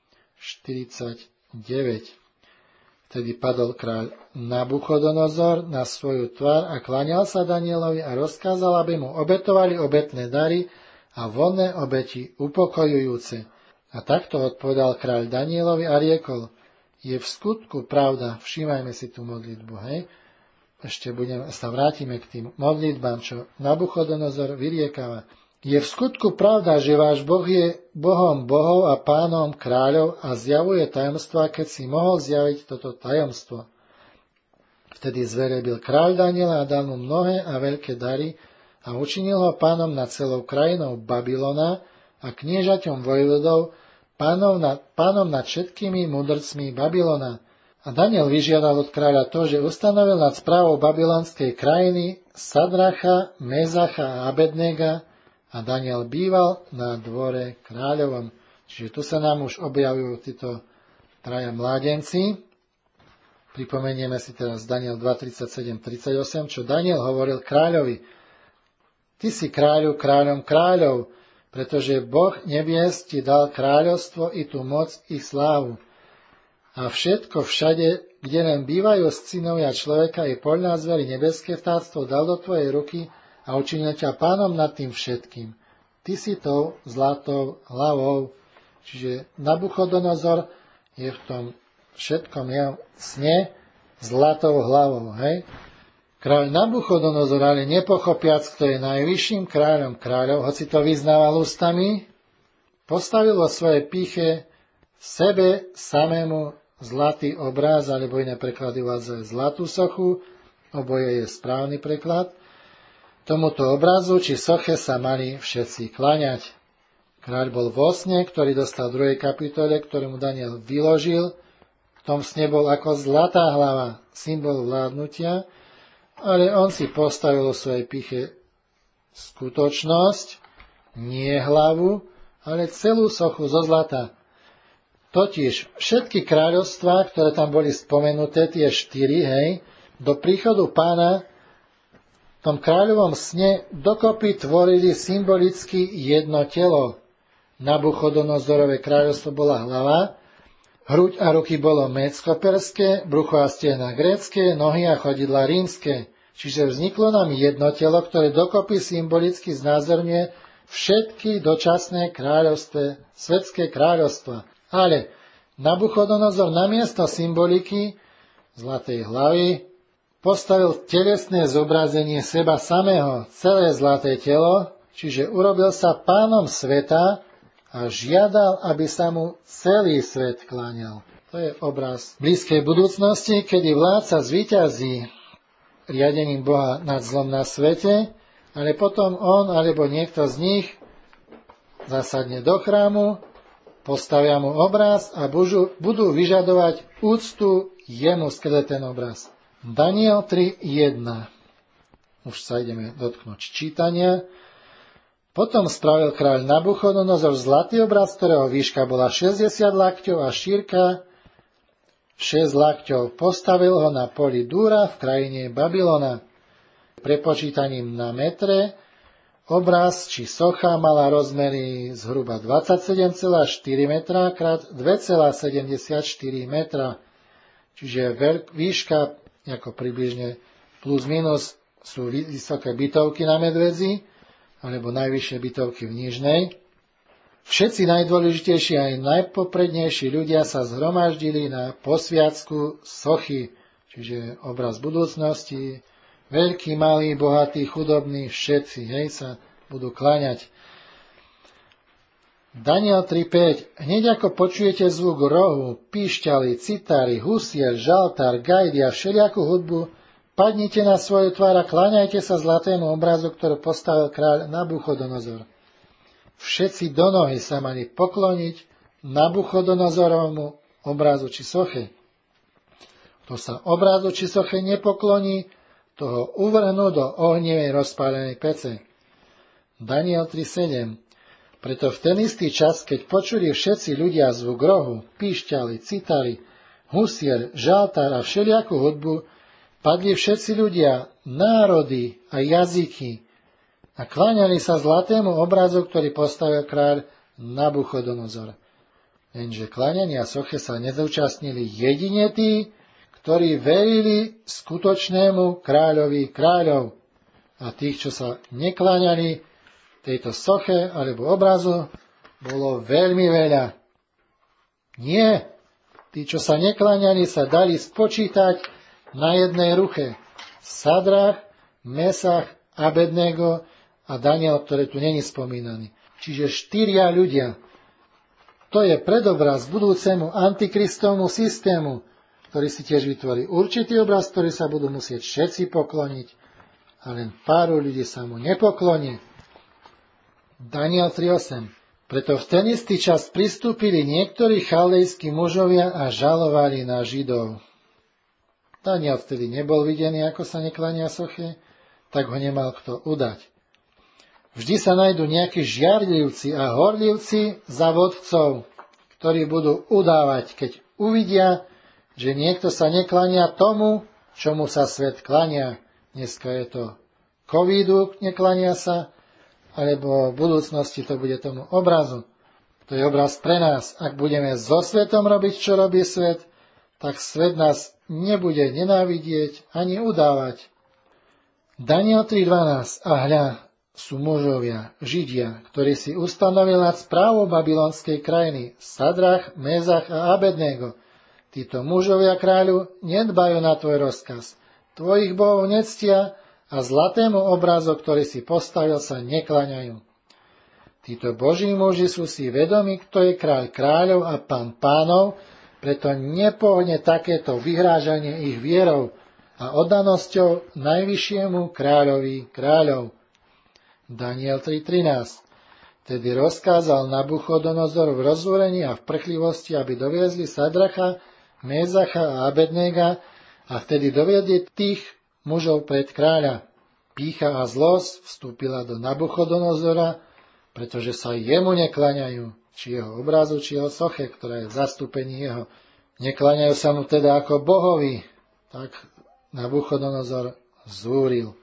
štyridsaťdeväť. Vtedy padol kráľ Nabuchodonozor na svoju tvár a klanial sa Danielovi a rozkázal, aby mu obetovali obetné dary a vonné obeti upokojujúce. A takto odpovedal kráľ Danielovi a riekol, je v skutku pravda, všímajme si tú modlitbu, hej? Ešte budeme, sa vrátime k tým modlitbám, čo Nabuchodonozor vyriekáva. Je v skutku pravda, že váš Boh je Bohom bohov a pánom kráľov a zjavuje tajomstva, keď si mohol zjaviť toto tajomstvo. Vtedy zverebil kráľ Daniela a dal mu mnohé a veľké dary a učinil ho pánom nad celou krajinou Babylona a kniežaťom vojvodov, pánom nad, pánom nad všetkými mudrcmi Babylona. A Daniel vyžiadal od kráľa to, že ustanovil nad správou babylonskej krajiny Sadracha, Mezacha a Abednega a Daniel býval na dvore kráľovom. Čiže tu sa nám už objavujú títo traja mládenci. Pripomenieme si teraz Daniel dva tridsaťsedem tridsaťosem, čo Daniel hovoril kráľovi. Ty si kráľu, kráľom kráľov, pretože Boh nebies ti dal kráľovstvo i tú moc i slávu. A všetko všade, kde len bývajú synovia človeka i poľná zveri nebeské vtáctvo, dal do tvojej ruky a učinil ťa pánom nad tým všetkým. Ty si tou zlatou hlavou. Čiže Nabuchodonozor je v tom všetkom jeho sne zlatou hlavou. Hej? Kráľ Nabuchodonozor, ale nepochopiac, kto je najvyšším kráľom kráľov, hoci to vyznával ústami, postavil vo svojej pýche sebe samému zlatý obraz, alebo iné preklady uvádzajú zlatú sochu, oboje je správny preklad. Tomuto obrazu či soche sa mali všetci kláňať. Kráľ bol vo sne, ktorý dostal v druhej kapitole, ktorý mu Daniel vyložil. V tom sne bol ako zlatá hlava, symbol vládnutia, ale on si postavil o svojej pýche skutočnosť, nie hlavu, ale celú sochu zo zlata. Totiž všetky kráľovstvá, ktoré tam boli spomenuté, tie štyri, hej, do príchodu pána v tom kráľovom sne dokopy tvorili symbolicky jedno telo. Nabuchodonozorové kráľovstvo bola hlava, hruď a ruky bolo mécko-perské, brucho a stehna grécke, nohy a chodidla rímske. Čiže vzniklo nám jedno telo, ktoré dokopy symbolicky znázorňuje všetky dočasné kráľovstve, svetské kráľovstva. Ale Nabuchodonozor namiesto symboliky zlatej hlavy postavil telesné zobrazenie seba samého, celé zlaté telo, čiže urobil sa pánom sveta a žiadal, aby sa mu celý svet kláňal. To je obraz blízkej budúcnosti, kedy vládca zvíťazí riadením Boha nad zlom na svete, ale potom on alebo niekto z nich zasadne do chrámu, postavia mu obraz a budú, budú vyžadovať úctu jemu skrze ten obraz. Daniel tri jedna. Už sa ideme dotknúť čítania. Potom spravil kráľ Nabuchodonozor zlatý obraz, ktorého výška bola šesťdesiat lakťov a šírka šesť lakťov. Postavil ho na poli Dúra v krajine Babylona. Prepočítaním na metre obraz či socha mala rozmery zhruba dvadsaťsedem celá štyri metra krát dva celá sedemdesiatštyri metra. Čiže veľk, výška ako približne plus minus sú vysoké bytovky na Medvedzi alebo najvyššie bytovky v Nižnej. Všetci najdôležitejší aj najpoprednejší ľudia sa zhromaždili na posviacku sochy, čiže obraz budúcnosti. Veľkí, malí, bohatí, chudobní, všetci, hej, sa budú kláňať. Daniel tri päť. Hneď ako počujete zvuk rohu, píšťaly, citári, husier, žaltár, gajdy a všelijakú hudbu, padnite na svoju tvár a kláňajte sa zlatému obrazu, ktorý postavil kráľ Nabuchodonozor. Všetci do nohy sa mali pokloniť Nabuchodonozorovmu obrazu či soche. Kto sa obrazu či soche nepokloní, toho uvrhnú do ohnivej rozpálenej pece. Daniel tri sedem. Preto v ten istý čas, keď počuli všetci ľudia zvuk rohu, píšťaly, citary, husier, žaltár a všelijakú hudbu, padli všetci ľudia, národy a jazyky a kláňali sa zlatému obrazu, ktorý postavil kráľ Nabuchodonozor. Lenže kláňania soche sa nezúčastnili jedine tí, ktorí verili skutočnému kráľovi kráľov. A tých, čo sa nekláňali tejto soche alebo obrazu, bolo veľmi veľa. Nie, tí, čo sa nekláňali, sa dali spočítať na jednej ruke. Sadrach, Mesach, Abednego a Daniel, ktoré tu není spomínaný. Čiže štyria ľudia. To je predobraz budúcemu antikristovmu systému, ktorý si tiež vytvorí určitý obraz, ktorý sa budú musieť všetci pokloniť, a len pár ľudí sa mu nepokloní. Daniel tri osem. Preto v ten istý čas pristúpili niektorí chaldejskí mužovia a žalovali na Židov. Daniel vtedy nebol videný, ako sa neklania soche, tak ho nemal kto udať. Vždy sa nájdú nejakí žiarlivci a horlivci za vodcov, ktorí budú udávať, keď uvidia, že niekto sa neklania tomu, čomu sa svet klania. Dneska je to covidu, neklania sa, alebo v budúcnosti to bude tomu obrazu. To je obraz pre nás. Ak budeme so svetom robiť, čo robí svet, tak svet nás nebude nenávidieť ani udávať. Daniel tri dvanásť. A hľa, sú mužovia, Židia, ktorí si ustanovili nad správou babylonskej krajiny, Sadrach, Mezach a Abednego. Títo mužovia kráľu nedbajú na tvoj rozkaz. Tvojich bohov nectia a zlatému obrazu, ktorý si postavil, sa nekláňajú. Títo boží muži sú si vedomi, kto je kráľ kráľov a pán pánov, preto nepohne takéto vyhrážanie ich vierou a oddanosťou najvyššiemu kráľovi kráľov. Daniel tri trinásť. Tedy rozkázal Nabuchodonozor v rozúrení a v prchlivosti, aby doviezli Sadracha, Mezacha a Abednega a vtedy doviedli tých mužov pred kráľa. Pýcha a zlosť vstúpila do Nabuchodonozora, pretože sa jemu nekláňajú, či jeho obrazu, či jeho soche, ktorá je v zastúpení jeho. Nekláňajú sa mu teda ako bohovi. Tak Nabuchodonozor zúril.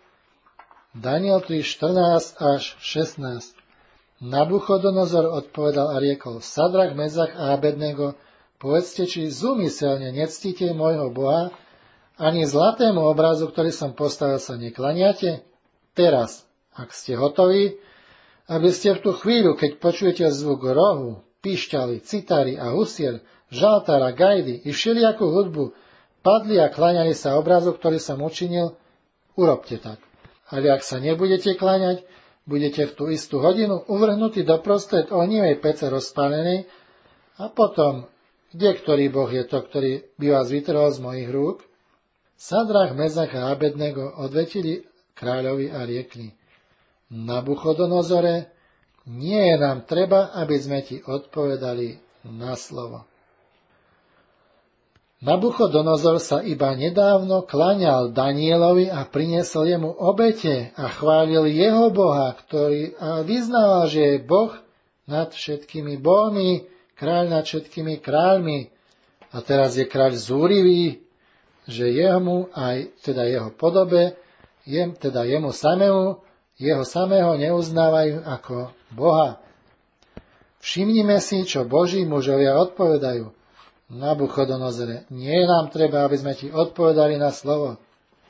Daniel tri štrnásť až šestnásť. Nabuchodonozor odpovedal a riekol: Sadrach, Mezach a Abednego, povedzte, či zúmyselne nectíte môjho Boha, ani zlatému obrazu, ktorý som postavil, sa neklaniate? Teraz, ak ste hotoví, aby ste v tú chvíľu, keď počujete zvuk rohu, píšťaly, citári a husier, žaltára, gajdy i všelijakú hudbu, padli a kláňali sa obrazu, ktorý som učinil, urobte tak. Ale ak sa nebudete kláňať, budete v tú istú hodinu uvrhnutí doprostred ohnivej pece rozpálenej a potom, kde ktorý boh je to, ktorý by vás vytrhol z mojich rúk? Sadrach, Mezach a Abednego odvetili kráľovi a riekli: Nabuchodonozore, nie je nám treba, aby sme ti odpovedali na slovo. Nabuchodonozor sa iba nedávno kláňal Danielovi a priniesol jemu obete a chválil jeho Boha, ktorý a vyznával, že je Boh nad všetkými bohmi, kráľ nad všetkými kráľmi. A teraz je kráľ zúrivý, že jemu aj teda jeho podobe, jem, teda jemu samému, jeho samého neuznávajú ako Boha. Všimnime si, čo Boží mužovia odpovedajú. Nabuchodonozore, nie je nám treba, aby sme ti odpovedali na slovo.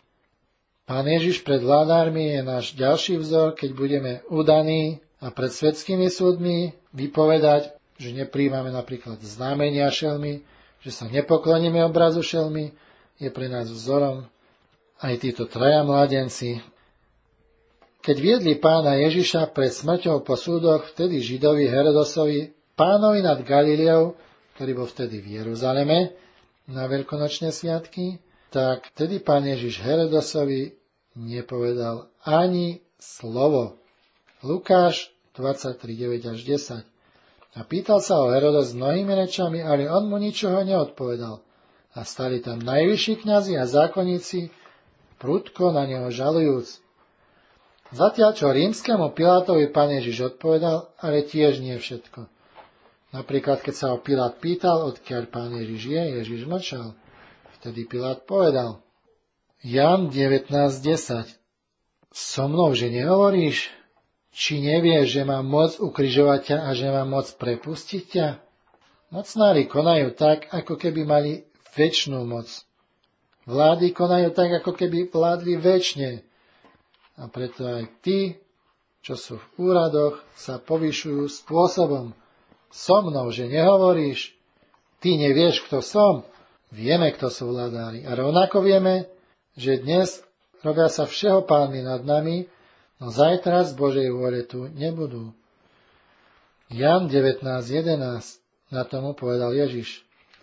Pán Ježiš pred vládármi je náš ďalší vzor, keď budeme udaní a pred svetskými súdmi vypovedať, že nepríjmame napríklad znamenia šelmy, že sa nepokloníme obrazu šelmy, je pre nás vzorom aj títo traja mladenci. Keď viedli pána Ježiša pred smrťou po súdoch, vtedy Židovi Herodosovi, pánovi nad Galileou, ktorý bol vtedy v Jeruzaleme na veľkonočné sviatky, tak vtedy pán Ježiš Herodosovi nepovedal ani slovo. Lukáš dvadsaťtri, deväť až desať. A pýtal sa o Herodos mnohými rečami, ale on mu ničoho neodpovedal. A stali tam najvyšší kňazi a zákonníci, prudko na neho žalujúc. Zatiaľ, čo rímskemu Pilátovi pán Ježiš odpovedal, ale tiež nie všetko. Napríklad, keď sa ho Pilát pýtal, odkiaľ pán Ježiš je, Ježiš mlčal. Vtedy Pilát povedal: Ján devätnásť desať. So mnou, že nehovoríš? Či nevieš, že mám moc ukrižovať ťa a že mám moc prepustiť ťa? Mocnári konajú tak, ako keby mali večnú moc. Vlády konajú tak, ako keby vládli večne. A preto aj tí, čo sú v úradoch, sa povyšujú spôsobom: So mnou, že nehovoríš? Ty nevieš, kto som? Vieme, kto sú vládári. A rovnako vieme, že dnes robia sa všeho pánmi nad nami, no zajtra z Božej vôle tu nebudú. Ján devätnásť jedenásť. Na tomu povedal Ježiš: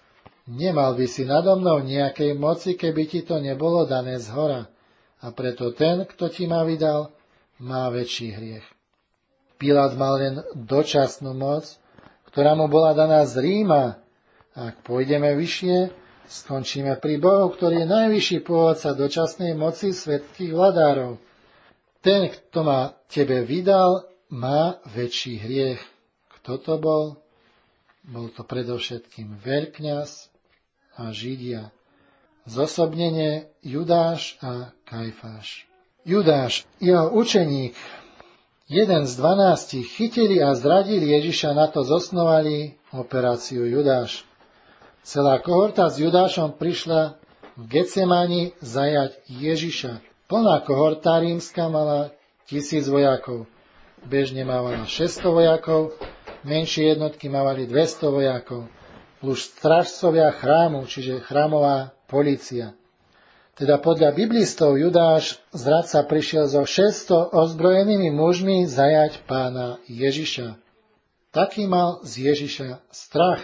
Nemal by si nado mnou nejakej moci, keby ti to nebolo dané zhora. A preto ten, kto ti ma vydal, má väčší hriech. Pilát mal len dočasnú moc, ktorá mu bola daná z Ríma. Ak pôjdeme vyššie, skončíme pri Bohu, ktorý je najvyšší pôvodca dočasnej moci svetských vladárov. Ten, kto ma tebe vydal, má väčší hriech. Kto to bol? Bol to predovšetkým veľkňaz a Židia. Zosobnenie Judáš a Kajfáš. Judáš, jeho učeník, jeden z dvanástich, chytili a zradili Ježiša, na to zosnovali operáciu Judáš. Celá kohorta s Judášom prišla v Getsemani zajať Ježiša. Plná kohorta rímska mala tisíc vojakov. Bežne mala šesťsto vojakov, menšie jednotky mávali dvesto vojakov. Plus strážcovia chrámu, čiže chrámová polícia. Teda podľa biblistov Judáš, zradca, prišiel so šesťsto ozbrojenými mužmi zajať pána Ježiša. Taký mal z Ježiša strach.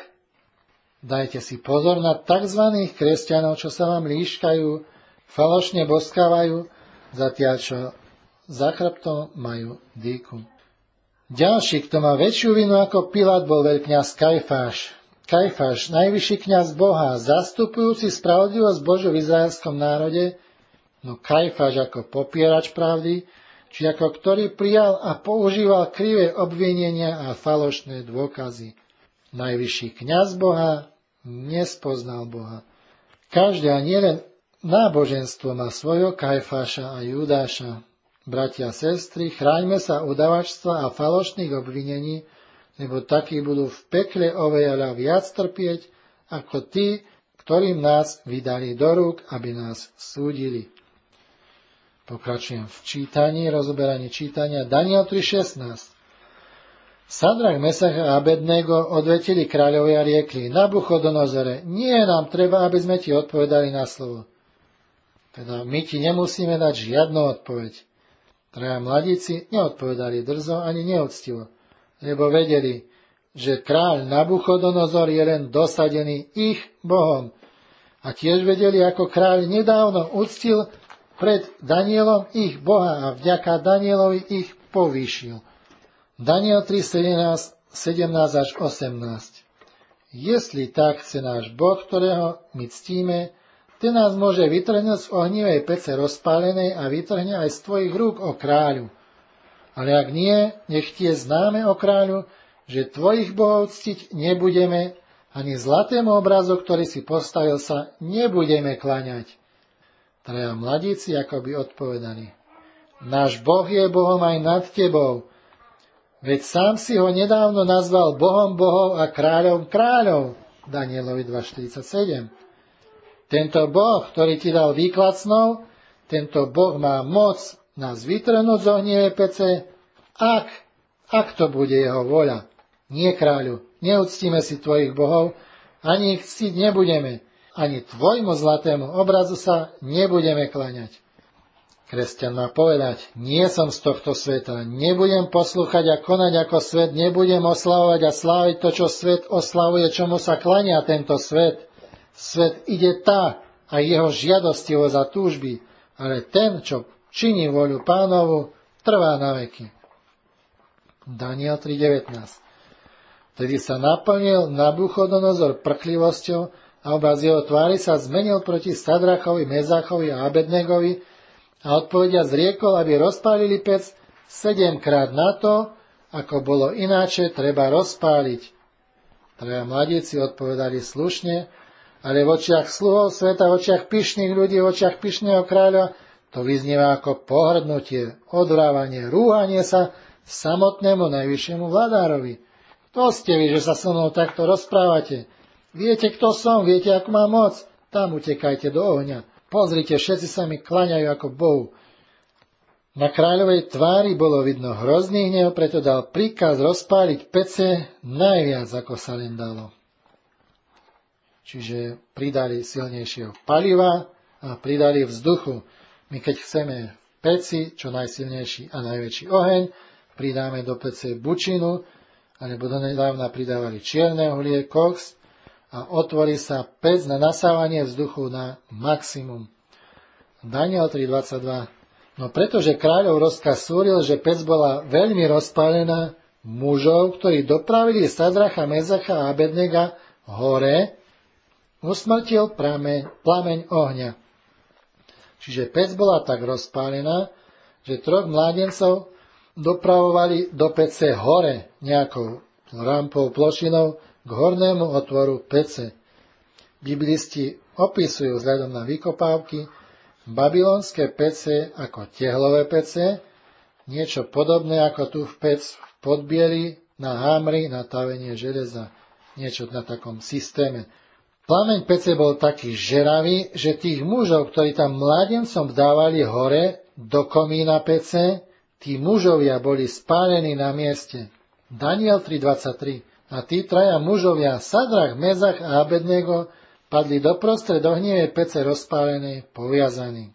Dajte si pozor na tzv. Kresťanov, čo sa vám líškajú, falošne boskávajú, zatiaľ čo za chrbtom majú dýku. Ďalší, kto má väčšiu vinu ako Pilát, bol veľkňaz Kajfáš. Kajfáš, najvyšší kňaz Boha, zastupujúci spravodlivosť Božiu v izraelskom národe, no Kajfáš ako popierač pravdy, či ako ktorý prijal a používal krivé obvinenia a falošné dôkazy. Najvyšší kňaz Boha nespoznal Boha. Každé, a nielen náboženstvo, má svojho Kajfáša a Judáša. Bratia a sestry, chráňme sa udavačstva a falošných obvinení, lebo takí budú v pekle oveľa viac trpieť, ako tí, ktorým nás vydali do rúk, aby nás súdili. Pokračujem v čítaní, rozoberaní čítania Daniel tri šestnásť. Sadrach, Mesach a Abednego odvetili kráľovi a riekli: Nabuchodonozore, nie nám treba, aby sme ti odpovedali na slovo. Teda my ti nemusíme dať žiadnu odpoveď. Traja mladíci neodpovedali drzo ani neúctivo, lebo vedeli, že kráľ Nabuchodonozor je len dosadený ich Bohom. A tiež vedeli, ako kráľ nedávno uctil pred Danielom ich Boha a vďaka Danielovi ich povýšil. Daniel tri, sedemnásť až osemnásť. Jestli tak chce náš Boh, ktorého my ctíme, ten nás môže vytrhnúť z ohnivej pece rozpálenej a vytrhne aj z tvojich rúk, o kráľu. Ale ak nie, nech tie známe, o kráľu, že tvojich bohov ctiť nebudeme, ani zlatému obrazu, ktorý si postavil, sa nebudeme kláňať. Traja mladíci akoby odpovedali: Náš Boh je Bohom aj nad tebou, veď sám si ho nedávno nazval Bohom bohov a kráľom kráľov. Danielovi dva štyridsaťsedem. Tento Boh, ktorý ti dal výklad snov, tento Boh má moc nás vytrhnúť z ohnivej pece, ak, ak to bude jeho voľa. Nie, kráľu, neúctíme si tvojich bohov, ani ich ctiť nebudeme, ani tvojmu zlatému obrazu sa nebudeme kláňať. Kresťan má povedať: nie som z tohto sveta, nebudem poslúchať a konať ako svet, nebudem oslavovať a sláviť to, čo svet oslavuje, čomu sa kláňa tento svet. Svet ide tá a jeho žiadostivosť a túžby, ale ten, čo činí voľu Pánovu, trvá na veky. Daniel tri devätnásť. Vtedy sa naplnil Nabuchodonozor prklivosťou a obraz jeho tvári sa zmenil proti Sadrachovi, Mezachovi a Abednegovi a odpovedia zriekol, aby rozpálili pec sedemkrát na to, ako bolo ináče treba rozpáliť. Traja mladíci odpovedali slušne, ale v očiach sluhov sveta, v očiach pyšných ľudí, v očiach pyšného kráľa to vyznieva ako pohrdnutie, odvrávanie, rúhanie sa samotnému najvyššiemu vladárovi. Kto ste vy, že sa so mnou takto rozprávate? Viete, kto som, viete, ako mám moc? Tam utekajte do ohňa. Pozrite, všetci sa mi klaňajú ako Bohu. Na kráľovej tvári bolo vidno hrozný hnev, preto dal príkaz rozpáliť pece najviac, ako sa len dalo. Čiže pridali silnejšieho paliva a pridali vzduchu. My keď chceme v peci čo najsilnejší a najväčší oheň, pridáme do pece bučinu, alebo donedávna pridávali čierne uhlie, koks, a otvorí sa pec na nasávanie vzduchu na maximum. Daniel tri dvadsaťdva. No pretože kráľov rozkaz súril, že pec bola veľmi rozpálená, mužov, ktorí dopravili Sadracha, Mezacha a Abednega hore, usmrtil prameň, plameň ohňa. Čiže pec bola tak rozpálená, že troch mládencov dopravovali do pece hore nejakou rampou, plošinou k hornému otvoru pece. Biblisti opisujú vzhľadom na vykopávky babylonské pece ako tehlové pece, niečo podobné ako tu v pec v Podbieli na hámri na tavenie železa, niečo na takom systéme. Plameň pece bol taký žeravý, že tých mužov, ktorí tam mládencom dávali hore do komína pece, tí mužovia boli spálení na mieste. Daniel tri dvadsaťtri. A tí traja mužovia, Sadrach, Mezach a Abednego, padli doprostred ohnivej pece rozpálenej, poviazaní.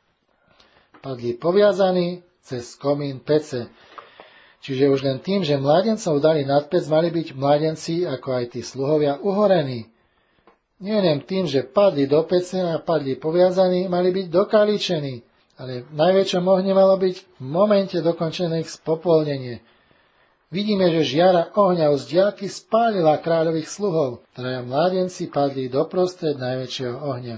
Padli poviazaní cez komín pece. Čiže už len tým, že mládencov dali nad pec, mali byť mládenci, ako aj tí sluhovia, uhorení. Nie len tým, že padli do pece a padli poviazaní, mali byť dokaličení, ale v najväčšom ohni malo byť v momente dokončené ich spopolnenie. Vidíme, že žiara ohňa z diaľky spálila kráľových sluhov. Traja mládenci padli doprostred najväčšieho ohňa.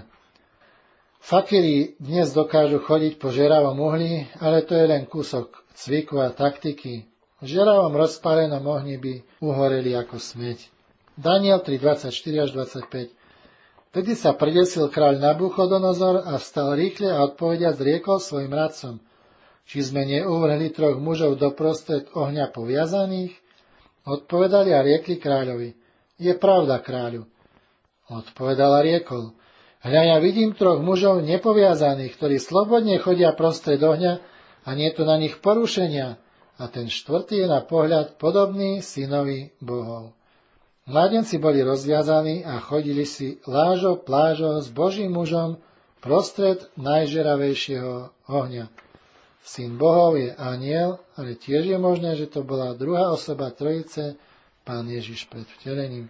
Fakiri dnes dokážu chodiť po žeravom uhli, ale to je len kúsok cviku a taktiky. V žeravom rozpálenom ohni by uhoreli ako smeť. Daniel tri dvadsaťštyri až dvadsaťpäť. Vtedy sa predesil kráľ Nabuchodonozor a vstal rýchle a odpovediac riekol svojim radcom: Či sme neuvrhli troch mužov doprostred ohňa poviazaných? Odpovedali a riekli kráľovi: Je pravda, kráľu. Odpovedal a riekol: Hľa, ja vidím troch mužov nepoviazaných, ktorí slobodne chodia prostred ohňa a nie je tu na nich porušenia. A a ten štvrtý je na pohľad podobný synovi bohov. Mládenci boli rozviazaní a chodili si lážo plážo s Božím mužom prostred najžeravejšieho ohňa. Syn bohov je anjel, ale tiež je možné, že to bola druhá osoba trojice, Pán Ježiš pred vtelením.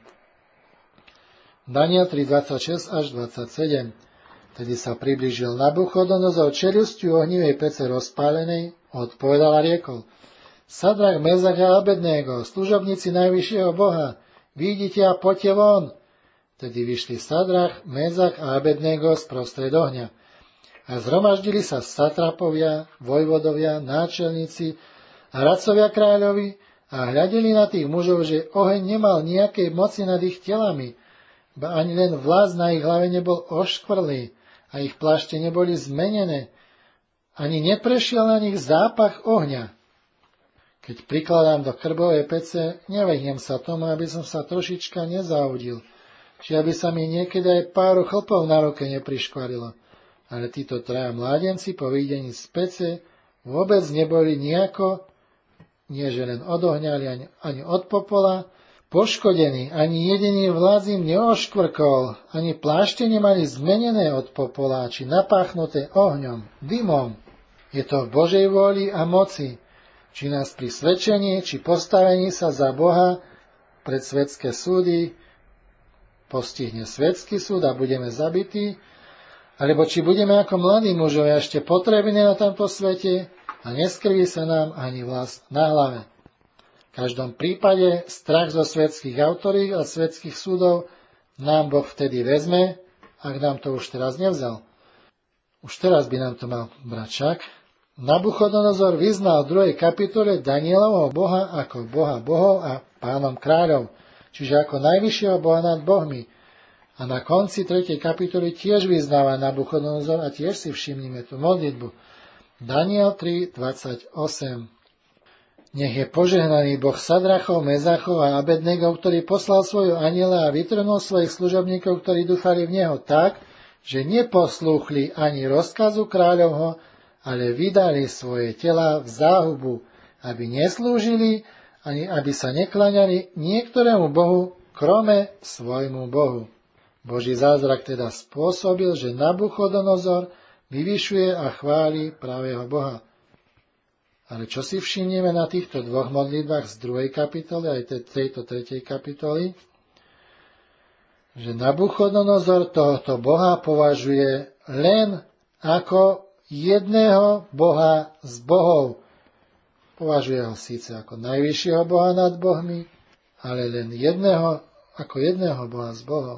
Daniel tri, dvadsaťšesť až dvadsaťsedem. Tedy sa priblížil Nabuchodonozor čelusťou ohnivej pece rozpálenej, odpovedal a riekol: Sadrach, Mezach a Abednego, služobníci najvyššieho Boha, vidíte a poďte von. Tedy vyšli Sadrach, Mezach a Abednego sprostred ohňa. A zhromaždili sa satrapovia, vojvodovia, náčelníci a radcovia kráľovi a hľadeli na tých mužov, že oheň nemal nejakej moci nad ich telami, ba ani len vlas na ich hlave nebol oškvrlý a ich plášte neboli zmenené, ani neprešiel na nich zápach ohňa. Keď prikladám do krbovej pece, nevyhnem sa tomu, aby som sa trošička nezaudil, či aby sa mi niekedy aj pár chlpov na ruke nepriškvarilo. Ale títo traja mládenci po videní z pece vôbec neboli nejako, nie že len od ohňa, ani, ani od popola, poškodení, ani jediný vlas im neoškvrkol, ani plášte nemali zmenené od popola, či napáchnuté ohňom, dymom. Je to v Božej vôli a moci, či nás pri svedčení, či postavení sa za Boha pred svetské súdy postihne svetský súd a budeme zabití, alebo či budeme ako mladí mužovia ešte potrební na tomto svete a neskrví sa nám ani vlas na hlave. V každom prípade strach zo svetských autorít a svetských súdov nám Boh vtedy vezme, ak nám to už teraz nevzal. Už teraz by nám to mal brať však. Nabuchodonozor vyznal v druhej kapitole Danielovho Boha ako Boha bohov a pánom kráľov, čiže ako najvyššieho Boha nad bohmi. A na konci tretej kapitoly tiež vyznáva Nabuchodonozor a tiež si všimnime tú modlitbu. Daniel tri, dvadsaťosem. Nech je požehnaný Boh Sadrachov, Mezachov a Abednego, ktorý poslal svojho anjela a vytrhnul svojich služobníkov, ktorí dúfali v neho tak, že neposlúchli ani rozkazu kráľovho, ale vydali svoje tela v záhubu, aby neslúžili, ani aby sa nekláňali niektorému bohu, krome svojmu bohu. Boží zázrak teda spôsobil, že Nabuchodonozor vyvyšuje a chváli pravého Boha. Ale čo si všimneme na týchto dvoch modlitbách z druhej kapitoly aj tejto tretej kapitoly? Že Nabuchodonozor tohoto Boha považuje len ako jedného Boha z bohov. Považuje ho síce ako najvyššieho Boha nad bohmi, ale len jedného, ako jedného Boha z bohov.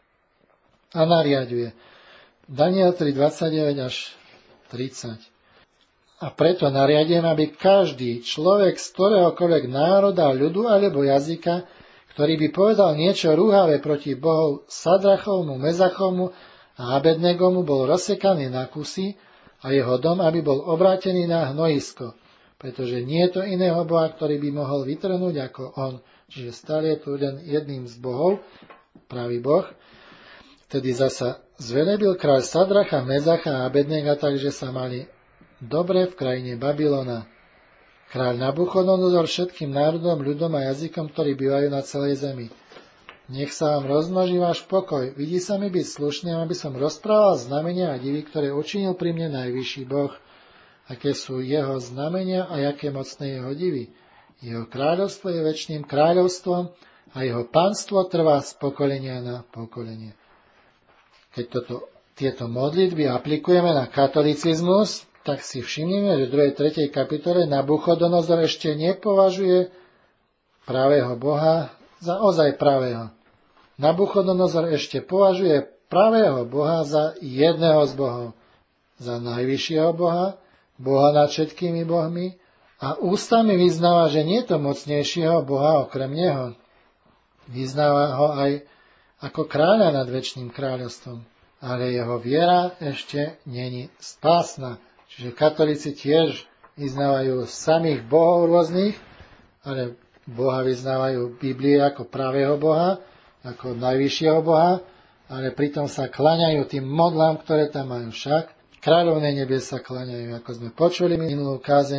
A nariaduje. Daniel tri, dvadsaťdeväť až tridsať. A preto nariadujem, aby každý človek z ktoréhokoľvek národa, ľudu alebo jazyka, ktorý by povedal niečo rúhavé proti bohov Sadrachovmu, Mezachovmu a Abednegomu, bol rozsekaný na kusy a jeho dom, aby bol obrátený na hnojisko. Pretože nie je to iného boha, ktorý by mohol vytrhnúť ako on. Čiže stále je tu len jedným z bohov, pravý boh. Vtedy zasa zvelebil kráľ Sadracha, Mezacha a Abednega, takže sa mali dobre v krajine Babylona. Kráľ Nabuchodonozor všetkým národom, ľudom a jazykom, ktorí bývajú na celej zemi. Nech sa vám rozmnoží váš pokoj. Vidí sa mi byť slušným, aby som rozprával znamenia a divy, ktoré učinil pri mne najvyšší Boh. Aké sú jeho znamenia a aké mocné jeho divy. Jeho kráľovstvo je večným kráľovstvom a jeho pánstvo trvá z pokolenia na pokolenie. Keď toto, tieto modlitby aplikujeme na katolicizmus, tak si všimneme, že v druhej tretej kapitole Nabuchodonozor ešte nepovažuje pravého Boha za ozaj pravého. Nabuchodonozor ešte považuje pravého Boha za jedného z bohov, za najvyššieho Boha, Boha nad všetkými bohmi a ústami vyznáva, že nie je to mocnejšieho Boha okrem neho. Vyznáva ho aj ako kráľa nad večným kráľovstvom, ale jeho viera ešte není spásna. Čiže katolíci tiež vyznávajú samých bohov rôznych, ale Boha vyznávajú Biblii ako pravého Boha, ako najvyššieho Boha, ale pritom sa klaňajú tým modlám, ktoré tam majú však. Kráľovné nebie sa klaňajú, ako sme počuli minulú kázeň.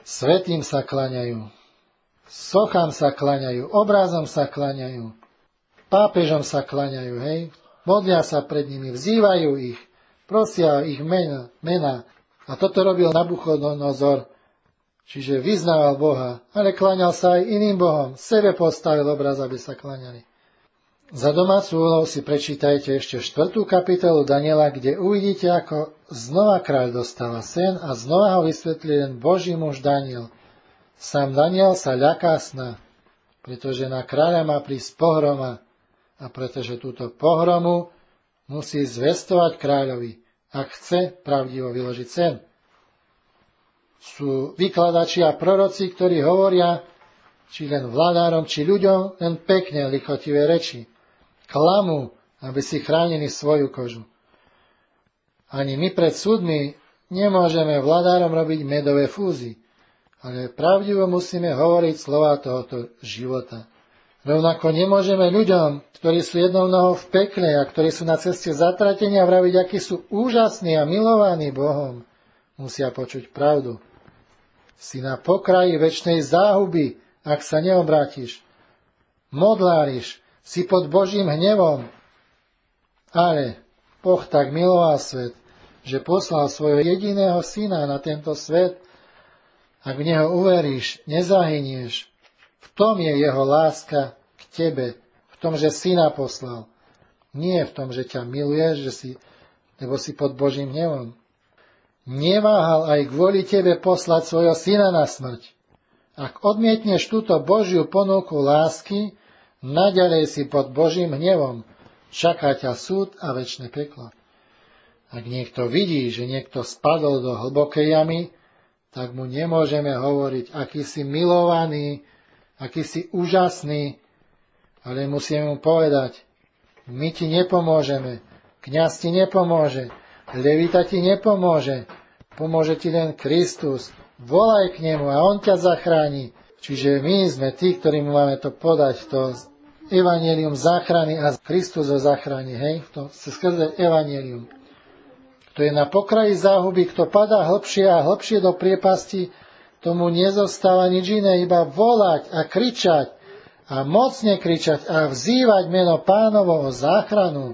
Svätým sa klaňajú, sochám sa klaňajú, obrazom sa klaňajú, pápežom sa klaňajú, hej? Modlia sa pred nimi, vzývajú ich, prosia ich mena, mena. A toto robil Nabuchodonozor, čiže vyznával Boha, ale klaňal sa aj iným bohom, sebe postavil obraz, aby sa klaňali. Za domácu úlohu si prečítajte ešte štvrtú kapitolu Daniela, kde uvidíte, ako znova kráľ dostáva sen a znova ho vysvetlí len Boží muž Daniel. Sám Daniel sa ľaká sna, pretože na kráľa má prísť pohroma a pretože túto pohromu musí zvestovať kráľovi, ak chce pravdivo vyložiť sen. Sú vykladači a proroci, ktorí hovoria, či len vládárom, či ľuďom, len pekne lichotivé reči. Klamú, aby si chránili svoju kožu. Ani my pred súdmi nemôžeme vládárom robiť medové fúzy, ale pravdivo musíme hovoriť slova tohoto života. Rovnako nemôžeme ľuďom, ktorí sú jednou nohou v pekle a ktorí sú na ceste zatratenia, vraviť, akí sú úžasní a milovaní Bohom. Musia počuť pravdu. Si na pokraji večnej záhuby, ak sa neobrátiš. Modláriš, si pod Božím hnevom. Ale Boh tak miloval svet, že poslal svojho jediného syna na tento svet. Ak v neho uveríš, nezahynieš. V tom je jeho láska k tebe, v tom, že syna poslal. Nie v tom, že ťa miluješ, že si, lebo si pod Božím hnevom. Neváhal aj kvôli tebe poslať svojho syna na smrť. Ak odmietneš túto Božiu ponuku lásky, naďalej si pod Božím hnevom. Čaká ťa súd a večné peklo. Ak niekto vidí, že niekto spadol do hlbokej jamy, tak mu nemôžeme hovoriť, aký si milovaný, aký si úžasný, ale musíme mu povedať, my ti nepomôžeme, kňaz ti nepomôže, levita ti nepomôže, pomôže ti len Kristus, volaj k nemu a on ťa zachráni. Čiže my sme tí, ktorí mu máme to podať, to evanjelium záchrany a Kristus ho zachráni, hej, to skrze evanjelium. Kto je na pokraji záhuby, kto padá hlbšie a hlbšie do priepasti, tomu nezostáva nič iné, iba volať a kričať a mocne kričať a vzývať meno Pánovo o záchranu.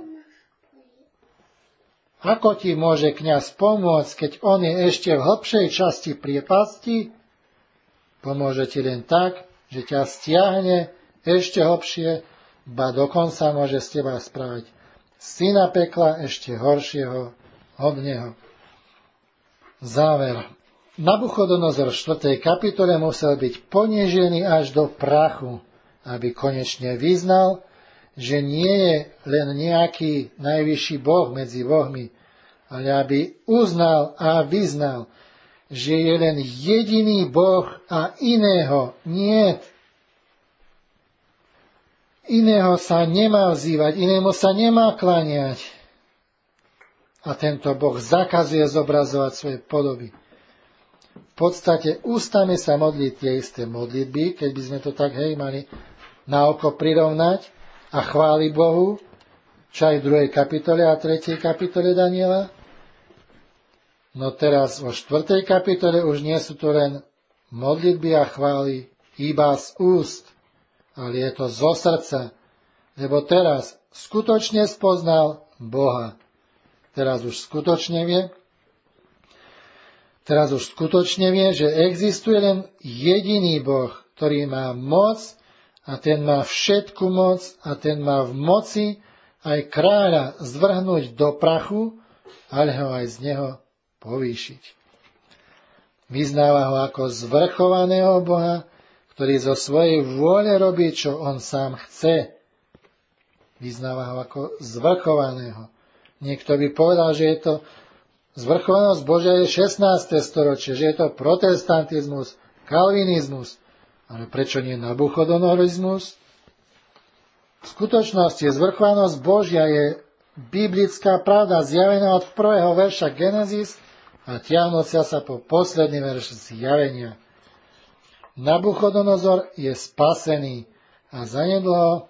Ako ti môže kňaz pomôcť, keď on je ešte v hlbšej časti priepasti? Pomôže ti len tak, že ťa stiahne ešte hlbšie, ba dokonca môže z teba spraviť syna pekla ešte horšieho od neho. Záver. Nabuchodonozor v štvrtej kapitole musel byť ponížený až do prachu, aby konečne vyznal, že nie je len nejaký najvyšší Boh medzi bohmi, ale aby uznal a vyznal, že je len jediný Boh a iného niet. Iného sa nemá vzývať, inému sa nemá kláňať. A tento Boh zakazuje zobrazovať svoje podoby. V podstate ústami sa modlí tie isté modlitby, keď by sme to tak hej mali na oko prirovnať a chváli Bohu, čo aj v druhej kapitole a tretej kapitole Daniela. No teraz vo štvrtej kapitole už nie sú to len modlitby a chvály iba z úst, ale je to zo srdca, lebo teraz skutočne spoznal Boha. Teraz už skutočne vie, teraz už skutočne vie, že existuje len jediný Boh, ktorý má moc a ten má všetku moc a ten má v moci aj kráľa zvrhnúť do prachu, ale ho aj z neho povýšiť. Vyznáva ho ako zvrchovaného Boha, ktorý zo svojej vôle robí, čo on sám chce. Vyznáva ho ako zvrchovaného. Niekto by povedal, že je to zvrchovanosť Božia je šestnáste storočie, že je to protestantizmus, kalvinizmus. Ale prečo nie nabuchodonorizmus? V skutočnosti zvrchovanosť Božia je biblická pravda zjavená od prvého verša Genesis a tiahnucia sa po posledný verš zjavenia. Nabuchodonozor je spasený a zanedlho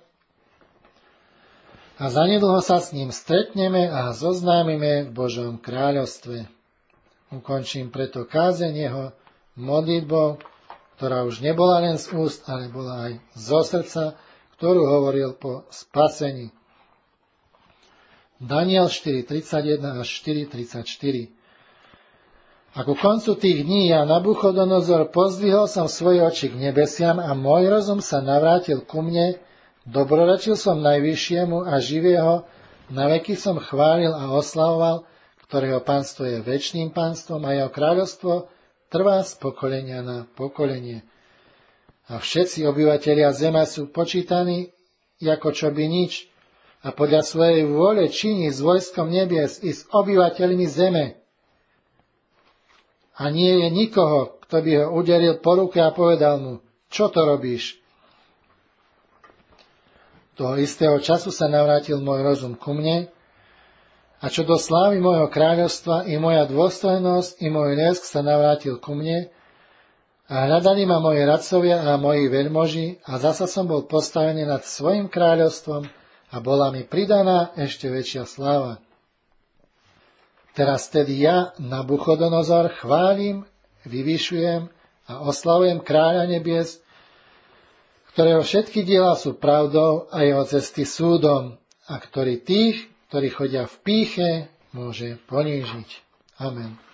A zanedlho sa s ním stretneme a zoznámime v Božom kráľovstve. Ukončím preto kázeň jeho modlitbou, ktorá už nebola len z úst, ale bola aj zo srdca, ktorú hovoril po spasení. Daniel štyri tridsaťjeden až štyri tridsaťštyri. A ku koncu tých dní ja, Nabuchodonozor, pozdvihol som svoje oči k nebesiam a môj rozum sa navrátil ku mne, dobrorečil som najvyššiemu a živého, naveky som chválil a oslavoval, ktorého pánstvo je večným pánstvom a jeho kráľovstvo trvá z pokolenia na pokolenie. A všetci obyvatelia zeme sú počítaní ako čo by nič a podľa svojej vôle činí s vojskom nebies i s obyvateľmi zeme. A nie je nikoho, kto by ho uderil po ruke a povedal mu, čo to robíš? Toho istého času sa navrátil môj rozum ku mne, a čo do slávy môjho kráľovstva i moja dôstojnosť i môj lesk sa navrátil ku mne, a hľadali ma moji radcovia a moji veľmoži, a zasa som bol postavený nad svojim kráľovstvom a bola mi pridaná ešte väčšia sláva. Teraz tedy ja, Nabuchodonozor, chválim, vyvyšujem a oslavujem kráľa nebies, ktorého všetky diela sú pravdou a jeho cesty súdom, a ktorý tých, ktorí chodia v pýche, môže ponížiť. Amen.